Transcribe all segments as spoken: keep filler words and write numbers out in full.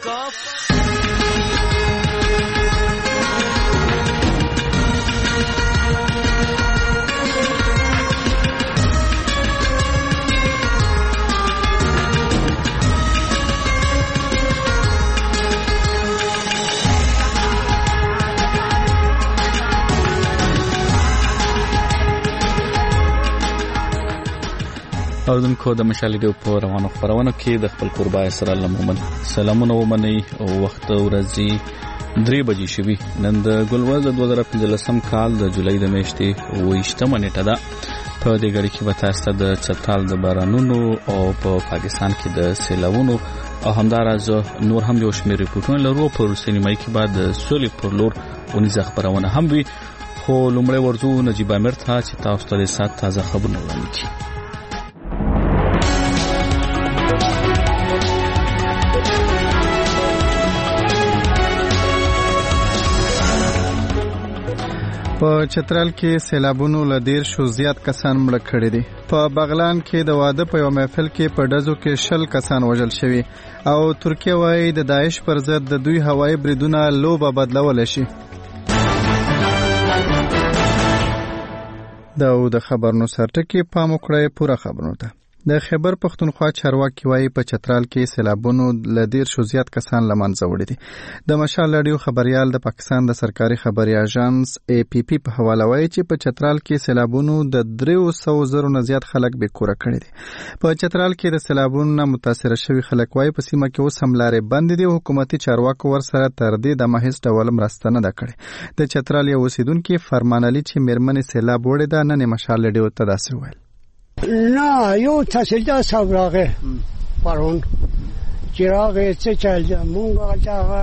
اوردونکو د مشال ریډیو په روانو خبرونه کې د خپل قربا اسرائیل مومن سلامونه ومني او وخت ورځي درې بجې شوي نن د ګلوز د دوه زره پنځلسم کال د جولای د میاشتې اوویشتمه نیټه ده. په دې غړي کې به تاسو ته د چتال د بارانونو او په پاکستان کې د سیلاوونو او همداراز نور هم یو شمېر ریپورتونه لرو. په سینمایي کې بعد د سولې پر لور ونیزه خبرونه هم وي، خو لومړی ورځو نجیب امیر ته چې تاسو ته د سات تازه خبرونه وړاندې کړي. په چترال کې سیلابونو له ډیر شو زیات کسان مړه کړي دي. په بغلان کې د واده په یو محفل کې په ډزو کې شل کسان وژل شوي او ترکیه وايي د داعش پر ضد د دوی هوایي بریدونه لوبه بدلول شي. دا د خبرونو سرټکی پام وکړئ پوره خبرونه ته. د خیبر پختونخوا چارواکي وايي په چترال کې سیلابونو له ډیر شو زیات کسان لمنځه وړي دي. د مشال رادیو خبريال د پاکستان د سرکاري خبري اژانس اي پي پي په حواله وايي چې په چترال کې سیلابونو د درې سوه زرو نه زیات خلک به کور کړي دي. په چترال کې د سیلابونو متاثر شوي خلک وايي په سیمه کې اوس هم لارې بند دي او حکومتي چارواکو ور سره تر دې د مهیس ډول مرسته نه ده کړې. د چترال یو اوسیدونکو فرمان علي چې میرمنې سیلاب وړي ده نن مشال رادیو ته داسې ویل: نه یو تحصیلدار صاحب راغی پرون چې راغی څه چل مونږ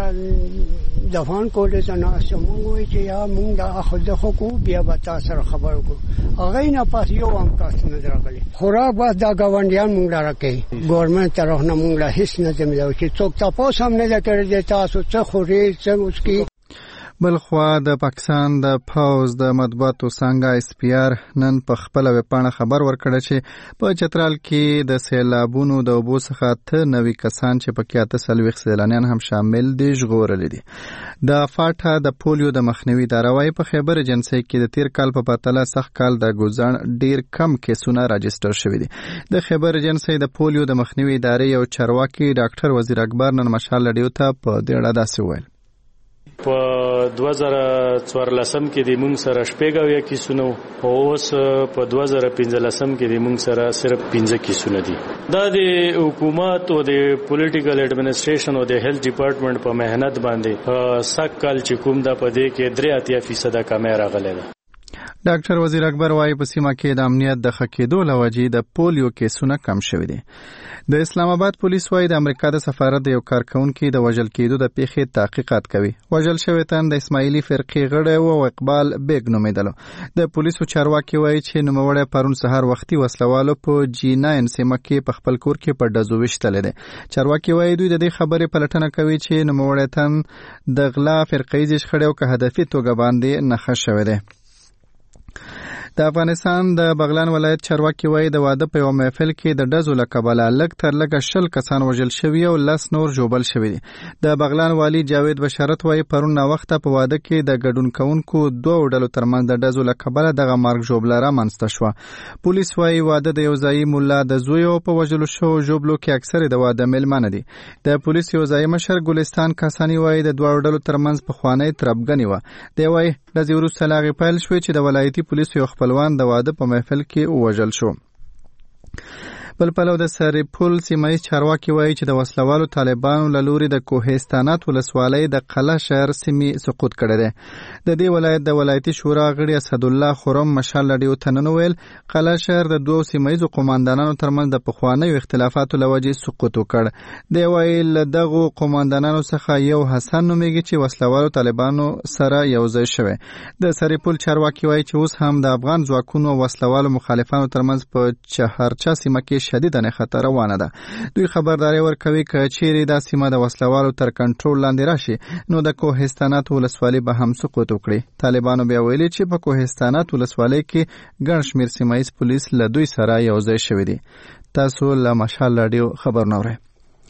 هغه دفان کولې ته ناسته مونږ وایي چې یا مونږ د خود خو بیا به تاسو سره خبرو کوو. هغه نه پاس یو هم کس نه راغلی. خوراک بس دا ګاونډیان مونږ را کوي. ګورنمنت طرف نه مونږ لا هیڅ نه دی ملو چې څوک تاسو هم نه کړی تاسو څه خوري څه مسکی. بلخوا د پاکستان د پوز د مطبوعاتو څنګه اس پی آر نن په خپل ویبپاڼه خبر ورکړ چې په چترال کې د سیلابونو د اوبو څخه ته نوي کسان چې پکې اته څلوېښت سیلانیان هم شامل دي ژغورل دي. د فاټا د پولیو د مخنیوي اداره وايي په خیبر ایجنسي کې د تیر کال په پرتله سخت کال د ګوزان ډیر کم کیسونه راجستر شوي دي. د خیبر ایجنسي د پولیو د مخنیوي ادارې یو چارواکي ډاکټر وزیر اکبر نن مشال رادیو ته په دې اړه داسې ویل: په دوه زره څوارلسم کې د مونږ سره شپږ یا کیسونه او اوس په دوه زره پنځلسم کې د مونږ سره صرف پنځه کیسونه دي. دا د حکومت او د پولیټیکل ایڈمنسټریشن او د هیلث ډپارټمنټ په مهنت باندې سک کال چې کوم دا په دې کې درې اتیا فیصد کمه راغله ده. ډاکټر وزیر اکبر وايي په سیمه کې د امنیت د ښه کېدو له وجې د پولیو کیسونه کم شوي دي. د اسلام آباد پولیس وايي د امریکا د سفارت د یو کارکونکي د وژل کېدو د پیښې تحقیقات کوي. وژل شوی تن د اسماعیلي فرقې غړی و او اقبال بیگ نومیدلو. د پولیسو چارواکي وايي چې نوموړی پرون سهار وختي وسلوالو په جی ناین سیمه کې په خپل کور کې په ډزو ویشتلی دی. چارواکي وايي دوی د دې خبرې پلټنه کوي چې نوموړی تن د غلا فرقیزې شخړې او که هدفي توګه باندې نښه شوی دی. د افغانستان د بغلان ولایت چارواکي وايي د واده په یو محفل کې د ډزو له کبله لږ تر لږه شل کسان وژل شوي او لس نور ژوبل شوي دي. د بغلان والي جاوید بشارت وايي پرون ناوخته په واده کې د ګډون کوونکو دوه ډلو ترمنځ د ډزو له کبله دغه مرګ ژوبله رامنځته شوه. پولیس وايي واده د یو ځایي ملا د زوی او په وژلو شوو ژوبلو کې اکثر د واده میلمانه دي. د پولیس یو ځایي مشر ګلستان کاساني وايي د دوه ډلو ترمنځ پخوانۍ تربګنې وه. دی وايي ډزې وروسته له هغې پیل شوې چې د ولایتي پولیسو یو خپلوان د واده په محفل کې وژل شو. بل پلو د سرپل سیمه چارواکي وايي چې د وسلوالو طالبانو له لوري د کوهستانات ولسوالۍ د قلعه شهر سیمې سقوط کړی دی. د دې ولایت د ولایتي شورا غړي اسدالله خرم مشال رادیو ته نن ویل قلعه شهر د دوو سیمهیزو قوماندانانو ترمنځ د پخوانیو اختلافاتو له وجې سقوط وکړ. دی وايي له دغو قوماندانانو څخه یو حسن نومیږي چې وسلوالو طالبانو سره یو ځای شوی. د سرپل چارواکي وايي چې اوس هم د افغان ځواکونو او وسلوالو مخالفانو ترمنځ په چهارچا سیمه کې شدید نه خطر روانه ده. دوی خبرداري ورکوي چې چیرې دا سیمه د وسلوالو تر کنټرول لاندې راشي نو د کوهستانات ولسوالۍ به هم سقوط وکړي. طالبانو بیا ویلي چې په کوهستانات ولسوالۍ کې ګڼ شمېر سیمه ییز پولیس له دوی سره یو ځای شوي دي. تاسو له مشال رادیو خبرونه اورئ.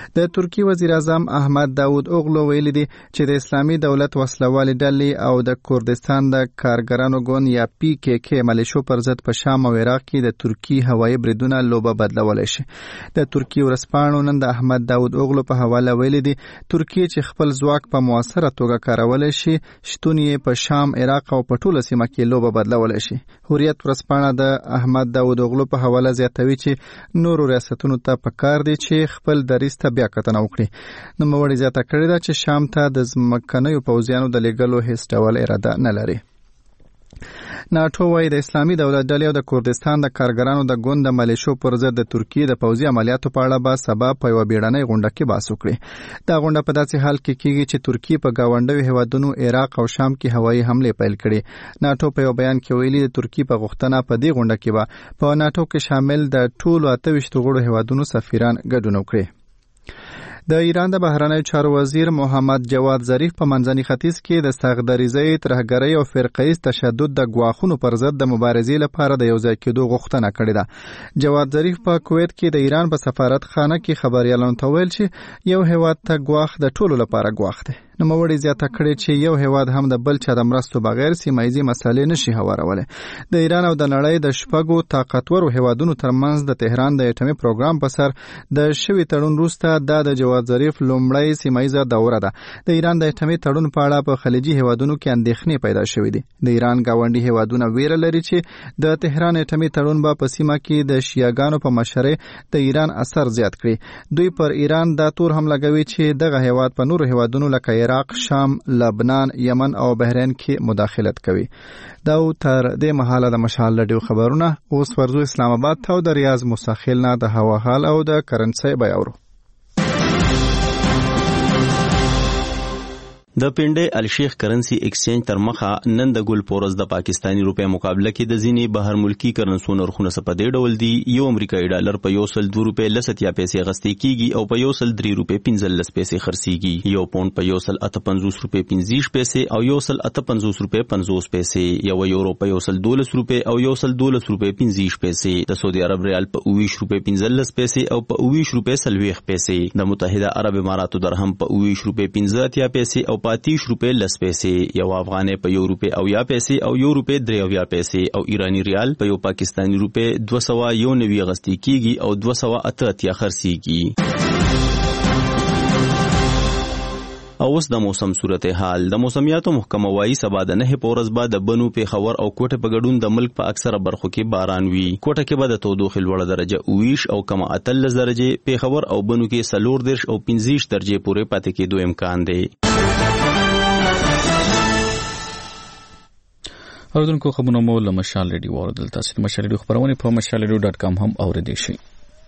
د ترکی وزیر اعظم احمد داود اوغلو ویلي دي چې د اسلامي دولت وسلوالې ډلې او د کردستان د کارګرانو ګوند یا پی کې کې ملیشو پر ضد په شام او عراق کې د ترکی هوایي بریدونه لوبه بدلولی شي. د ترکی ورځپاڼو نن د احمد داود اوغلو په حواله ویلي دي ترکی چې خپل ځواک په موثره توګه کارولی شي شتون یې په شام، عراق او په ټوله سیمه کې لوبه بدلولی شي. حریت ورځپاڼه د احمد داود اوغلو په حواله زیاتوي چې نورو ریاستونو ته پکار دي چې خپل دریځ ته بیا کتنه وکړي. نوموړي زیاته کړې ده چې شام ته د ځمکنیو پوځیانو د لیږلو هیڅ ډول اراده نه لري. ناټو وايي د اسلامي دولت ډلې او د کردستان د کارګرانو د ګوند د ملیشو پر ضد د ترکیې د پوځي عملیاتو په اړه به سبا په یوه بیړنۍ غونډه کې بحث وکړي. دا غونډه په داسې حال کې کیږي چې ترکیې په ګاونډیو هیوادونو عراق او شام کې هوایي حملې پیل کړي. ناټو په یو بیان کې ویلي د ترکیې په غوښتنه په دې غونډه کې به په ناټو کې شامل د ټولو اته ویشت غړو هیوادونو سفیران ګډون وکړي. د ایران د بهرنیو چارو وزیر محمد جواد ظریف په منځني ختیځ کې د ساغدریزۍ، ترهګرۍ او فرقه‌ایز تشدد د ګواښونو پر ضد د مبارزې لپاره د یوځای کېدو غوښتنه کړې ده. جواد ظریف په کویت کې د ایران په سفارت خانه کې خبریالانو ته ویل چې یو هیواد ته ګواښ د ټولو لپاره ګواښ دی. نوموړي زیاته کړې چې یو هیواد هم د بل چا د مرستو بغیر سیمایي مسالې نشي هوارولی. د ایران او د نړۍ د شپږو طاقتورو هیوادونو ترمنځ د تهران د اټومي پروګرام په سر د شوي تړون وروسته دا د جواد ظریف لومړی سیمایي دوره ده. د ایران د اټومي تړون په اړه په خلیجي هیوادونو کې اندېښنې پیدا شوې دي. د ایران ګاونډي هیوادونه ویره لري چې د تهران اټومي تړون به په سیمه کې د شیعاګانو په مشرۍ د ایران اثر زیات کړي. دوی پر ایران دا تور هم لګوي چې دغه هیواد په نورو هیوادونو لکه عراق، شام، لبنان، یمن او بحرین کې مداخلت کوي. دا تر دې مهاله د مشال رادیو خبرونه. اوس ورزو اسلام آباد ته د ریاض مستقل نه د هوا حال او د کرنسي بیاورو. د پنډې الشیخ کرنسی ایکسچینج تر مخه نن د ګل پورز د پاکستانی روپے مقابله کې د ځینې بهر ملکی کرنسو نرخونه په دې ډول دي. یو امریکایي ډالر په یو سل دوه روپے لساتیا پیسې غستې کیږي او په یو سل درې روپے پنځلس پیسې خرڅيږي. یو پاوند په یو سل اته پنځوس روپے پنځه پیسې او یو سل اته پنځوس روپے پنځوس پیسې. یو یورو په یو سل دولس روپے او یو سل دولس روپے پنځه پیسې. د سعودي عرب ریال په اویش روپے پنځلس پیسې او په اویش روپے سلويخ پیسې. د متحده عرب اماراتو درهم په اویش روپے پنځه اتیا پیسې او پاتیش روپے لس پیسې. یو افغانې په یو روپے او یا پیسې او یو روپے درې او یا پیسې او ایرانی ریال په یو پاکستانی روپے دوه سوه یو نوي غستې کیږي او دوه سوه اته اتیا خرڅيږي. او اوس د موسم صورتحال. د موسمیاتو محکمه وايي سبا د نه په ورځ بعد د بنو، پیښور او کوټه په ګډون د ملک په اکثره برخو کې باران وي. کوټه کې به د تودوخې لوړه درجه اویش او کم اتلس درجه، پیښور او بنو کې څلور دېرش او پنځه درجه پورې پاتې کېدو امکان دی. اوردونکو خبرونه مو له مشال ریډیو اوریدل. تاسو د مشال ریډیو خبرونه په مشال ریډیو ډاټ کام هم اوریدئ شئ.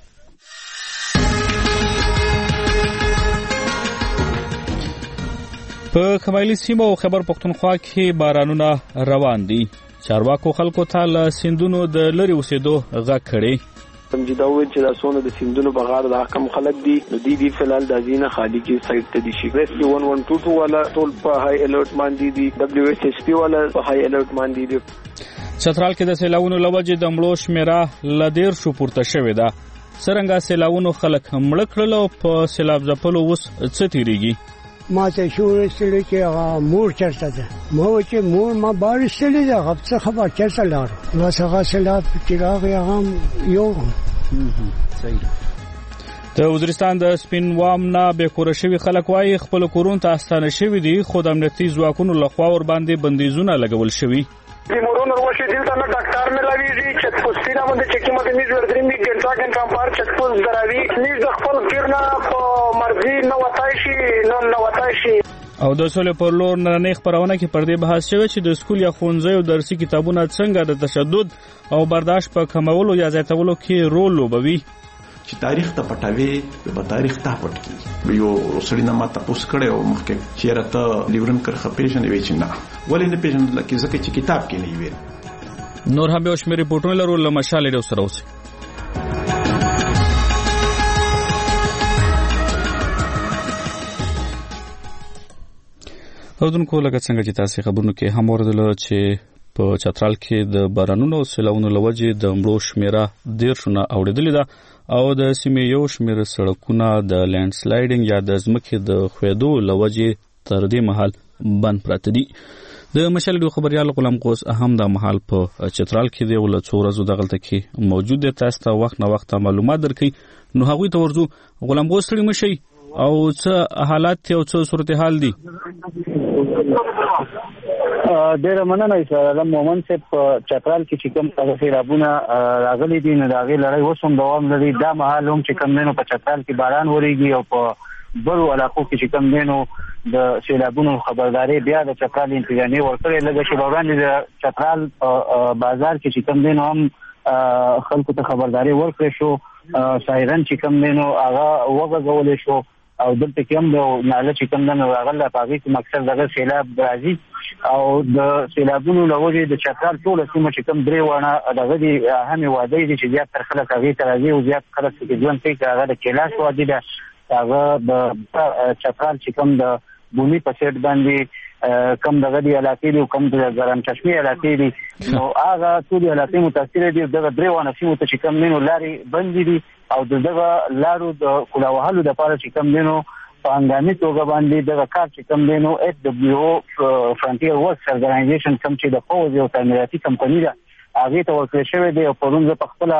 په قبایلی سیمو او خیبر پختونخوا کې بارانونه روان دي. چارواکو خلکو ته له سیندونو د لري اوسېدو غږ کړي. سمجھدا وې چې دا سونه د سیندونو په غاړه د حکم خلک دي نو دی دی فلال د ازینه خالی کې سایت ته دي شي. ریسکیو ون ون ټو ټو والا ټول په هاي الرټ باندې دي. دبليو ایس ایس پی والا په هاي الرټ باندې دي. چترال کې د سیلاوونو لوجې د مړو شمیره لدیر شو پورته شوې ده. څرنګه سیلاوونو خلک مړ کړل او په سیلاب ځپلو اوس څه تیریږي. ما ته شوړ استل چې مور چرته ده. ما چې مور ما بار استل ده غبڅه خبر چرته لار. نو څنګه سیلاب چراغ یې یو صحیح. د وزیرستان د سپین وام نه به کور شوی خلک وايي خپل کورون ته استانه شوی دي خو د امنیتي ځواکونو لخوا ور باندې بندیزونه لګول شوی. بیمارون روشی دلتا نه ډاکټر ملاویږي چې پوسټی نه باندې چې کیمه د نیز ورګریم دي ګنټا ګنټا پار چې پوس دراوی نیز د خپل کیرنا په مرزي نو وتای شي نو نو وتای شي. او د سولې پر لور نن خبرونه کې پر دې بحث شوی چې د سکول یا ښوونځي او درسي کتابونو څنګه د تشدد او برداشت په کمولو یا زیاتولو کې رول لوبوي. چې تاریخ ته پټاوي به تاریخ ته پټ کی. یو سړی نه ماته پوس کړي او مخکې چیرې ته لیورن کرخه پیژنې وی چې نه ولې نه پیژنې لکه ځکه چې کتاب کې نه وي. نور هم به شمیر ریپورتونه لرو له مشال ډیو سره اوسه. اوردونکو لکه څنګه چې تاسو خبرونه کې هم اوردل چې په چترال کې د بارانونو او سیلاونو لوجې د مړو شمیره دیرشونه اوریدلې ده او د سیمې یو شمېر سړکونه د لینډ سلایډینګ یا د ځمکې د ښویېدو لوجې تر دې مهال بند پراته دي. د مشال ډیو خبريال غلام قوس هم د مهال په چترال کې دی ول څو ورځې دغلته کې موجود دي. تاسو ته وخت نه وخت معلومات درکې نو هغوی ته ورځو. غلام قوس سړي مشي او څه حالات او څه صورتحال دي؟ ډېر مننه اسلام مومن صاحب. چترال کې چې کوم څه سیلابونه راغلي دي نو دا غي لړۍ وسوم دوام لري. دا مهال هم چې کوم نه په چترال کې باران وريږي او په بلو علاقو کې چې کوم دینو د سیلابونو خبرداري بیا د چترال انتظامی ورکړي. لږ شي وړاندې د چترال بازار کې چې کوم دینو هم خلکو ته خبرداري ورکړي شو. سایرن چې کوم دینو هغه وغږول شو او دلته کې هم د ناله چې کوم دنه راغله په هغه کې مقصد دغه سیلاب راځي او د سیلابونو لوجې د چترال ټول سیمه چې کوم درې وانه دغه دي اهمي وادي دي چې زیات تر خلک هغه ته راځي او زیات خلک چې ژوند کوي هغه د کلاش وادي ده. هغه د چترال چې کوم د بونی په سیټ باندې کم دغه دی علاقې دي کم د ګرم چشمه علاقې دي نو هغه ټول علاقې متاثر دي. دغه درې وانه سیمه ته چې کوم نینو لاري بند دي او دغه لارو د کلاوهلو د پاره چې کوم دینو په انګامي توګه باندې دغه کار چې کوم دینو ایچ دبلیو او فرنټیر ورکس ارګنایزیشن کوم چې د فوز یو تعمیراتي کمپنی ده هغه ته ورکړل شوی دی او پرونځ په خپل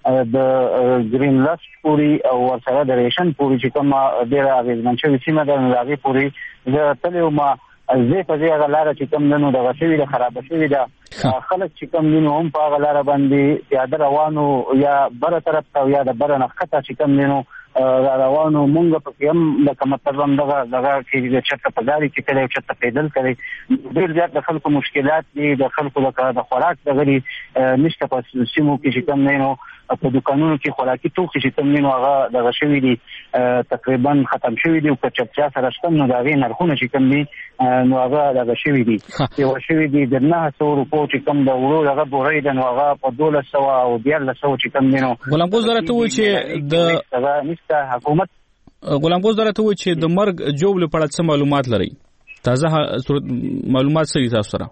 د گرین لست پوری او ورسره د ریشن پوری چې کوم ډیره اغیزمن شوی سیمه ده نو هغه پوری د تلو ما زه په دې غلاره چې کوم نن د غشوی د خراب شوی ده خلک چې کوم نن هم په غلاره باندې پیاده روانو یا بره طرف ته یا د بره نخته چې کوم نن روانو مونږ په کوم د کوم ترم دغه دغه چې د چټه په داري کې کله چټه پیدل کړي ډیر زیات د خلکو مشکلات دي. د خلکو د خوراک دغه نشته په سیمو کې چې کوم نن په دکانونو کې خوراکي توکي چې کوم نن هغه د غشوی دي تقریبا ختم شوی دي او په چټیا سره شتم نو دا غي نرخونه چې کوم دي نو هغه د غشوی دي یو شوی دي د نه څو روپو چې کوم د ورو هغه بورې د نو هغه په دوله سو او ډیر له سو چې کوم دي نو غلام قوس درته و چې د نشته حکومت غلام قوس درته و چې د مرګ جوړ لپاره څه معلومات لري تازه معلومات سری تاسو سره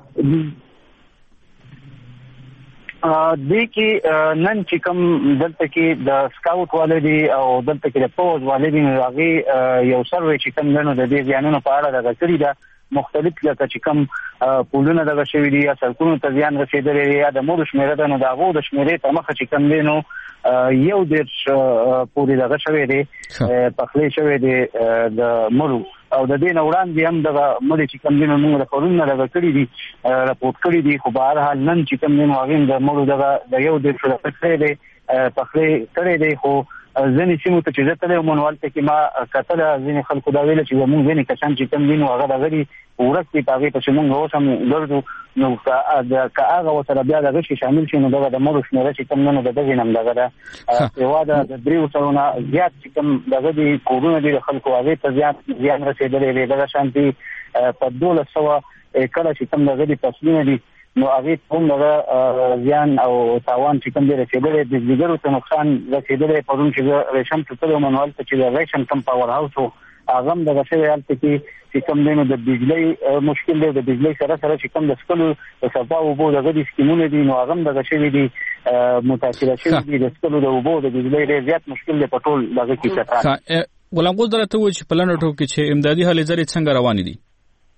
دې کې نن چې کوم دلته کې د سکاوټ والدي او دلته کې د پوز والدي هغه یو سروې چې کوم نن د دې ځانونو په اړه د غکړې ده مختلف لکه چې کوم پولونه دغه شوی دي یا سرکونو ته ځان رسیدلې یا د مور شمیره ده نو دغه د شمیرې په مخه چې کوم دینو یو د پوری دغه شوی دی په خلی شوی دی د مورو او د دې وړاندې هم دغه مړي چې کوم دینو موږ راپورونه دغه کړی دي راپورټ کړی دي خو بهر حال نن چې کوم دینو هغه د مړو دغه د یو د څه څه دی په خلی کړی دی خو ځنې سیمو ته چې زه تللی وم نوالته کې ما کتله ځینې خلکو دا ویله چې زموږ ځینې کسان چې کوم دي نو هغه دغه دي ورک دي په هغې پسې مونږ اوس هم ګرځو نو که هغه ورسره بیا دغه شي شامل شي نو دغه د مړو شمېره چې کوم نه نو د دغې نه هم دغه ده سوا د درېو سلونه زیات چې کوم دغه دي کورونه دي د خلکو هغې ته زیات زیان رسېدلی دی دغه شانتي په دولس سوه کله چې کوم دغه دي فصلونه دي نو هغه هم دغه زیان او تاوان چې کوم دی رسیدلی د بزګرو ته نقصان رسیدلی پرون چې ریشم ته تللی وم نو هلته چې د ریشم کم پاور هاوس و هغه هم دغه شوی هلته کې چې کوم دی نو د بجلۍ مشکل دی د بجلۍ سره سره چې کوم د څښلو د صفا اوبو دغه دي سکیمونه دي نو هغه هم دغه شوي دي متاثره شوي دي د څښلو د اوبو د بجلۍ ډېر زیات مشکل دی په ټول دغه کې چترال. غلام قوس درته وویل چې په لنډه ټوکه کې چې امدادي هلې ځلې څنګه روانې دي؟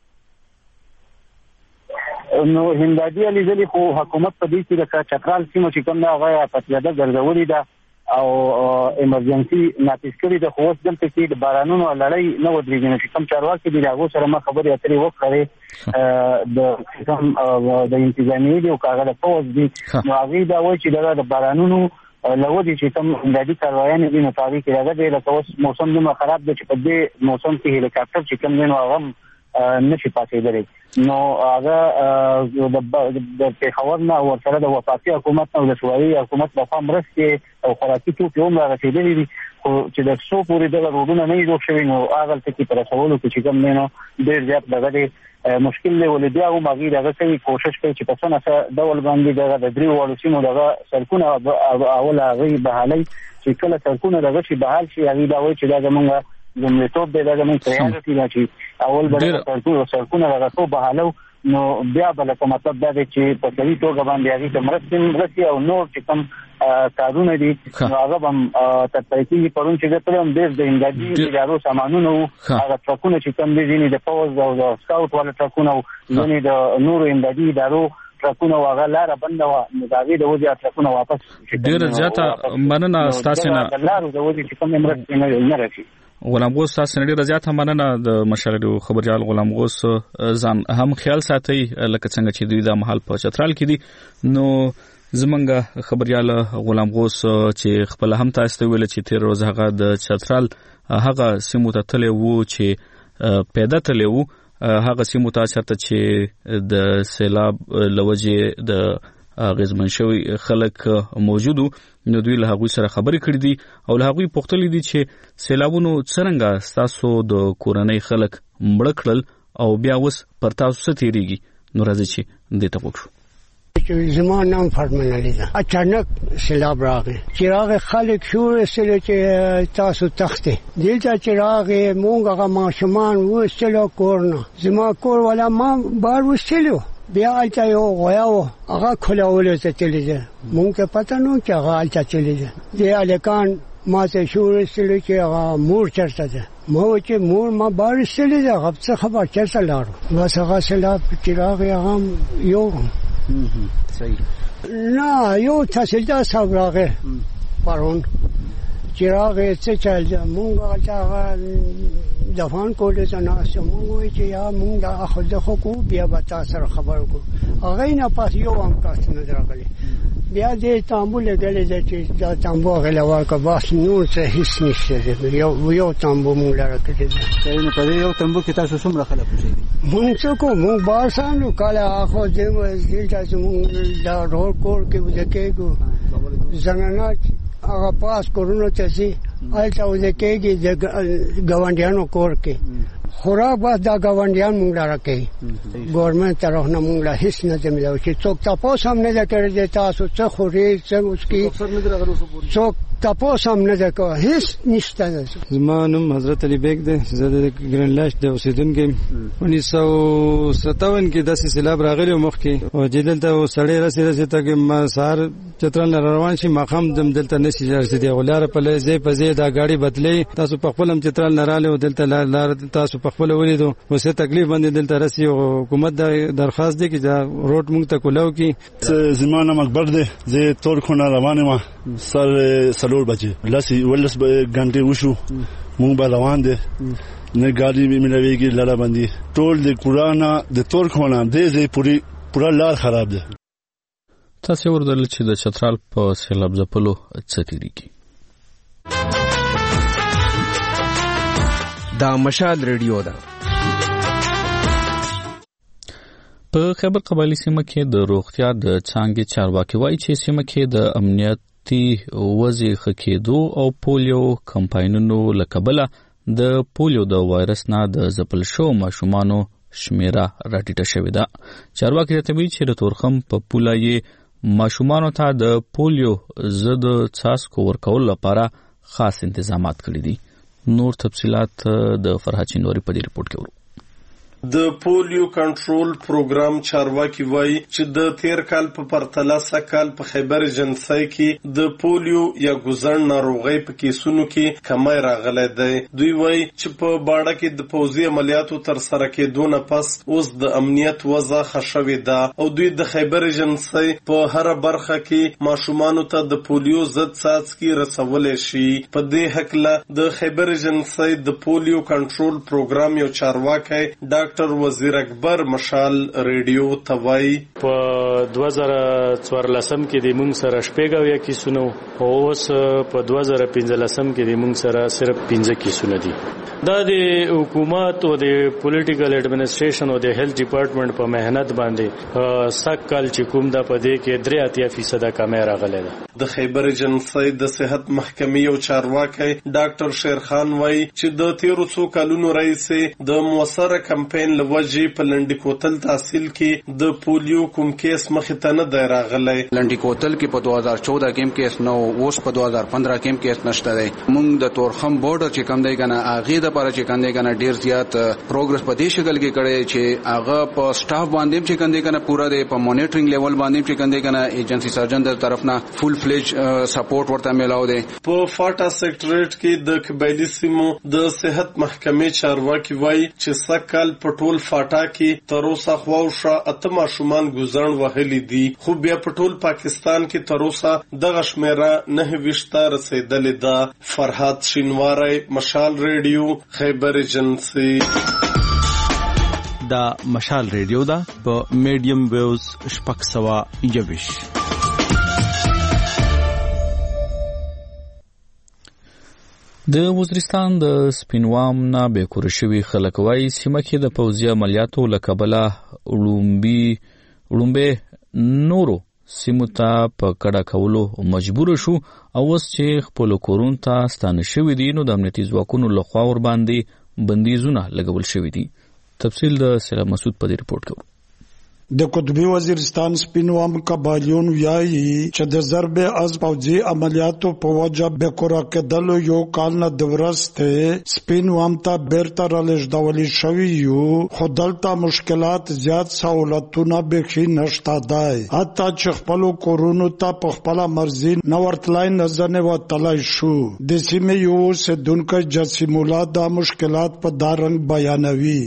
نو همدادي علي ځلې خو حکومت په دې کې د چترال سیمه چې کوم ده هغه په پیاده ګرځولې ده او ایمرجنسي نافذ کړې ده خو اوس دلته کې د بارانونو لړۍ نه ودرېږي نو چې کوم چارواکي دي د هغو سره ما خبرې اترې وکړې د کوم د انتظامیې دي او که هغه د پوځ دي نو هغوی دا وایي چې دغه د بارانونو له وجې چې کوم امدادي کاروایانې دي نو په هغې کې دغه دی لکه اوس موسم دومره خراب دی چې په دې موسم کې هلیکاپټر چې کوم دی نو هغه هم نشي پاتېدلی نو هغه د پېښور نه ورسره د وفاقي حکومت نه او د صوبایي حکومت لخوا مرستې او خوراکي توکي هم رارسېدلي دي خو چې د څو پورې دغه روډونه نه وي جوړ شوي نو هغلته کې په رسولو کې چې کوم دی نو ډېر زیات دغه دی مشکل دی ولې بیا هم هغوی دغه کوي کوشش کوي چې په څه نه څه ډول باندې دغه د درېو واړو سیمو دغه سړکونه اول هغوی بحالوي چې کله سړکونه دغه شي بحال شي هغوی دا وایي چې دا زمونږ لومړیتوب دی دا زموږ پریارټي ده چې اول به سړکونه دغه ټول بحالو نو بیا بل کوم مطلب دا دی چې په صحیح توګه باندې هغه ته مرستې مرستې او نور چې کوم کارونه دي هغه هم تطبیقي پرون چې تلم د امدادي ادارو سامانونه هغه ټرکونه چې کوم دي ځینې د پوز او د سکاوټ ولا ټرکونه او ځینې د نورو امدادي ادارو ټرکونه واغه لار بنده و مداوی د وځي ټرکونه واپس ډیر زیاته مننه تاسو نه لارو د وځي چې کوم مرستې نه راځي. غلام غوث تاسو ډیر زیاته مننه د مشر خبرجال غلام غوث ځان هم خیال ساتي لکه څنګه چې دوی د محل په چترال کې دي. نو زمونږ خبرجال غلام غوث چې خپل هم تاسو ته ویل چې تیر روز هغه د چترال هغه سیمو ته تللی وو چې پیدا تللی وو هغه سیمو ته چرته چې د سیلاب لوجې د غزمن شوی خلک موجودو نو دوی له هغوی سره خبرې کړې دي او له هغوی پوښتلي دي چې سیلابونو څرنګه ستاسو د کورنۍ خلک مړه کړل او بیا اوس پر تاسو څه تېرېږي. نو راځئ چې دې ته وکړو. زما نام فرمان علی ده. اچانک سیلاب راغی. چراغ خلک شور سره چې تاسو تخته. دلته چراغ مونږ هغه ماشومان وستلو کورنه. زما کور ولا ما بار وستلو. بیا الته یو غواو هغه کلاول ته تللی. مونږ ته پته نو چې هغه الته تللی. دی الکان ما ته شور سره چې هغه مور چرته ده. ما چې مور ما بار سره ده. هغه څه خبر چرته لاړو. بس هغه سیلاب چراغ هغه یو صحیح نه یو تحصیلدار صاحب راغی پرون چراغ څه چل مونږ هغه دفان کولو ته ناستو مونږ وایي چې یا مونږ دا خود خو کو بیا به تاسو سره خبر وکړو. هغه نه پاس یو هم کاست نه راغلی. بیا دې تامبو لګلې چې دا تامبو غلا ورکه باس نور څه هیڅ نشته. یو یو تامبو مونږ لاره کړی. صحیح نو په یو تامبو کې تاسو څومره خلک اوسئ؟ مونږ څه کو مونږ بار سانو کله اخو دې دلته مونږ دا ډور کور کې وځکېګو زنانه هغه پاس کورونو ته سي الته وځکېږي د ګاونډیانو کور کې خوراک بس دا ګاونډیان مونږ لاره کوي. ګورنمنټ طرف نه مونږ له هیڅ نه دی ملو چې څوک تاسو هم نه کړی تاسو څه خوري څه اوسکی څوک تاسو هم نه کوي هیڅ نشته. زما نوم حضرت علي بیگ دی. زه د ګرین لاش د اوسیدونکو انیس سو ستاون کې داسې سیلاب راغلی مخکې او جدل ته سړی رسې رسې ته کې ما سار چترال روان شي مخام دم دلته نشي رسېدي غولاره په لځې په زی دا گاډي بدلې تاسو په خپل هم چترال نراله دلته لار تاسو په خپل ولیدو وسه تکلیف باندې دلته رسي او حکومت دا درخواست دی چې دا روډ مونږ ته کولاو کی. زمانه مکبر دی. زه تور خونه روانه ما سر سلور بجې لسی ولس غنټه وشو مونږ به روان دي نه ګاډي به ملويږي لړا باندې ټول د قرآن د تور خونه دې زې پوری پورا لار خراب ده. تاسو ورته چې د چترال په سیلاب ځپلو څه تیریږي. دا مشال ریډیو ده. په خیبر قبایلی سیمه کې د روغتیا د څانګې چارواکي وایي چې سیمه کې د امنیتي وضع ښه کېدو او پولیو کمپاینونو له کبله د پولیو د وایرس نه د ځپل شوو ماشومانو شمیره راټیټه شوې ده. چارواکي زیاتوي چې د تورخم په پوله یې ماشومانو ته د پولیو ضد څاڅکو ورکولو لپاره خاص انتظامات کړي دي. نور تفصيلات د فرحات چینوري په دې رپورت کې ورو. د پولیو کنټرول پروګرام چارواکي وایي چې د تیر کال په پرتله سکهال په خیبر جنسای کې د پولیو یا ګوزن ناروغۍ په کیسونو کې کمی راغلی دی. دوی وایي چې په باړه کې د پوځي عملیاتو تر سره کېدو نه پس اوس د امنیت وضع ښه شوې ده او دوی د خیبر جنسای په هره برخه کې ماشومانو ته د پولیو ضد څاڅکي رسولی شي. په دې هکله د خیبر جنسای د پولیو کنټرول پروګرام یو چارواکی ډاکټر ډاکټر وزیر اکبر مشال ریډیو توای په دوه زره څوارلسم کې د مونږ سره شپږ یا کیسونو او اوس په دوه زره پنځلسم کې د مونږ سره صرف پنځه کیسونه دي. دا د حکومت او د پولیټیکل ایڈمنسټریشن او د هیلث ډپارټمنټ په مهنت باندې سکهال چې کوم د پدې کې درې اتیا فیصد کمی راغلی ده. د خیبر جنسای د صحت محکمې او چارواکي ډاکټر شیرخان وایي چې د تیرو څو کلونو راهیسې د موثره کمپاین لوجې په لنډی کوتل تحصیل کې د پولیو کوم کیس مخې ته نه دی راغلی. لنډي کوتل کې په دوه هزار چودہ کې کیس نو، اوس په دوه هزار پندرہ کې کیس نشته دی. مونږ د تورخم بورډر چې کوم دی کنه هغه د لپاره چې کوم دی کنه ډیر زیات پروګرس په دې شکل کې کړی چې هغه په سټاف باندې چې کوم دی کنه پورا دی په مانیټرینګ لیول باندې چې کوم دی کنه ایجنسی سرجن د طرف نه فول فلیج سپورټ ورته ملاو دی. په فاټا سیکټریټ کې د قبایلی سیمو د صحت محکمې چارواکي وایي چې سکل په ټول فاټا کې تر اوسه خواوشا اته ماشومان ګزړن وهلي دي، خو بیا په ټول پاکستان کې تر اوسه دغه شمیره نه وشته رسیدلې ده. فرحات شینواری، مشال ریډیو، خیبر ایجنسی. دا مشال ریډیو دا په میډیم ویوز شپږ سوه یوویش. د وزیرستان د سپینوام نه بیکور شوي خلک وایي سیمه کې د پوځي عملیاتو له کبله وړومبې نورو سیمو ته په کډه کولو مجبور شو او اوس چې خپل کورونو ته ستانه شوي دي نو د امنیتي ځواکونو لخوا ورباندې بندیزونه لګول شوي دي. تفصیل د سلام مسعود په دې رپورت کې. د قطبی وزیرستان سپینوام قبایلیون ویایي چې د ضرب از پوځي عملیاتو په وجه بیکوره کېدلو یو کال نه د ورسته سپینوام ته بیرته رالېږدول شوي یو، خو دلته مشکلات زیات سہولتونه بیخي نشته دی. حتی چې خپلو کورونو ته په خپله مرضي نه ورتلی نه ځنې وتلی شو. د سیمې یو اوسېدونکی جسیم الله دا مشکلات په دا رنګ بیانوي.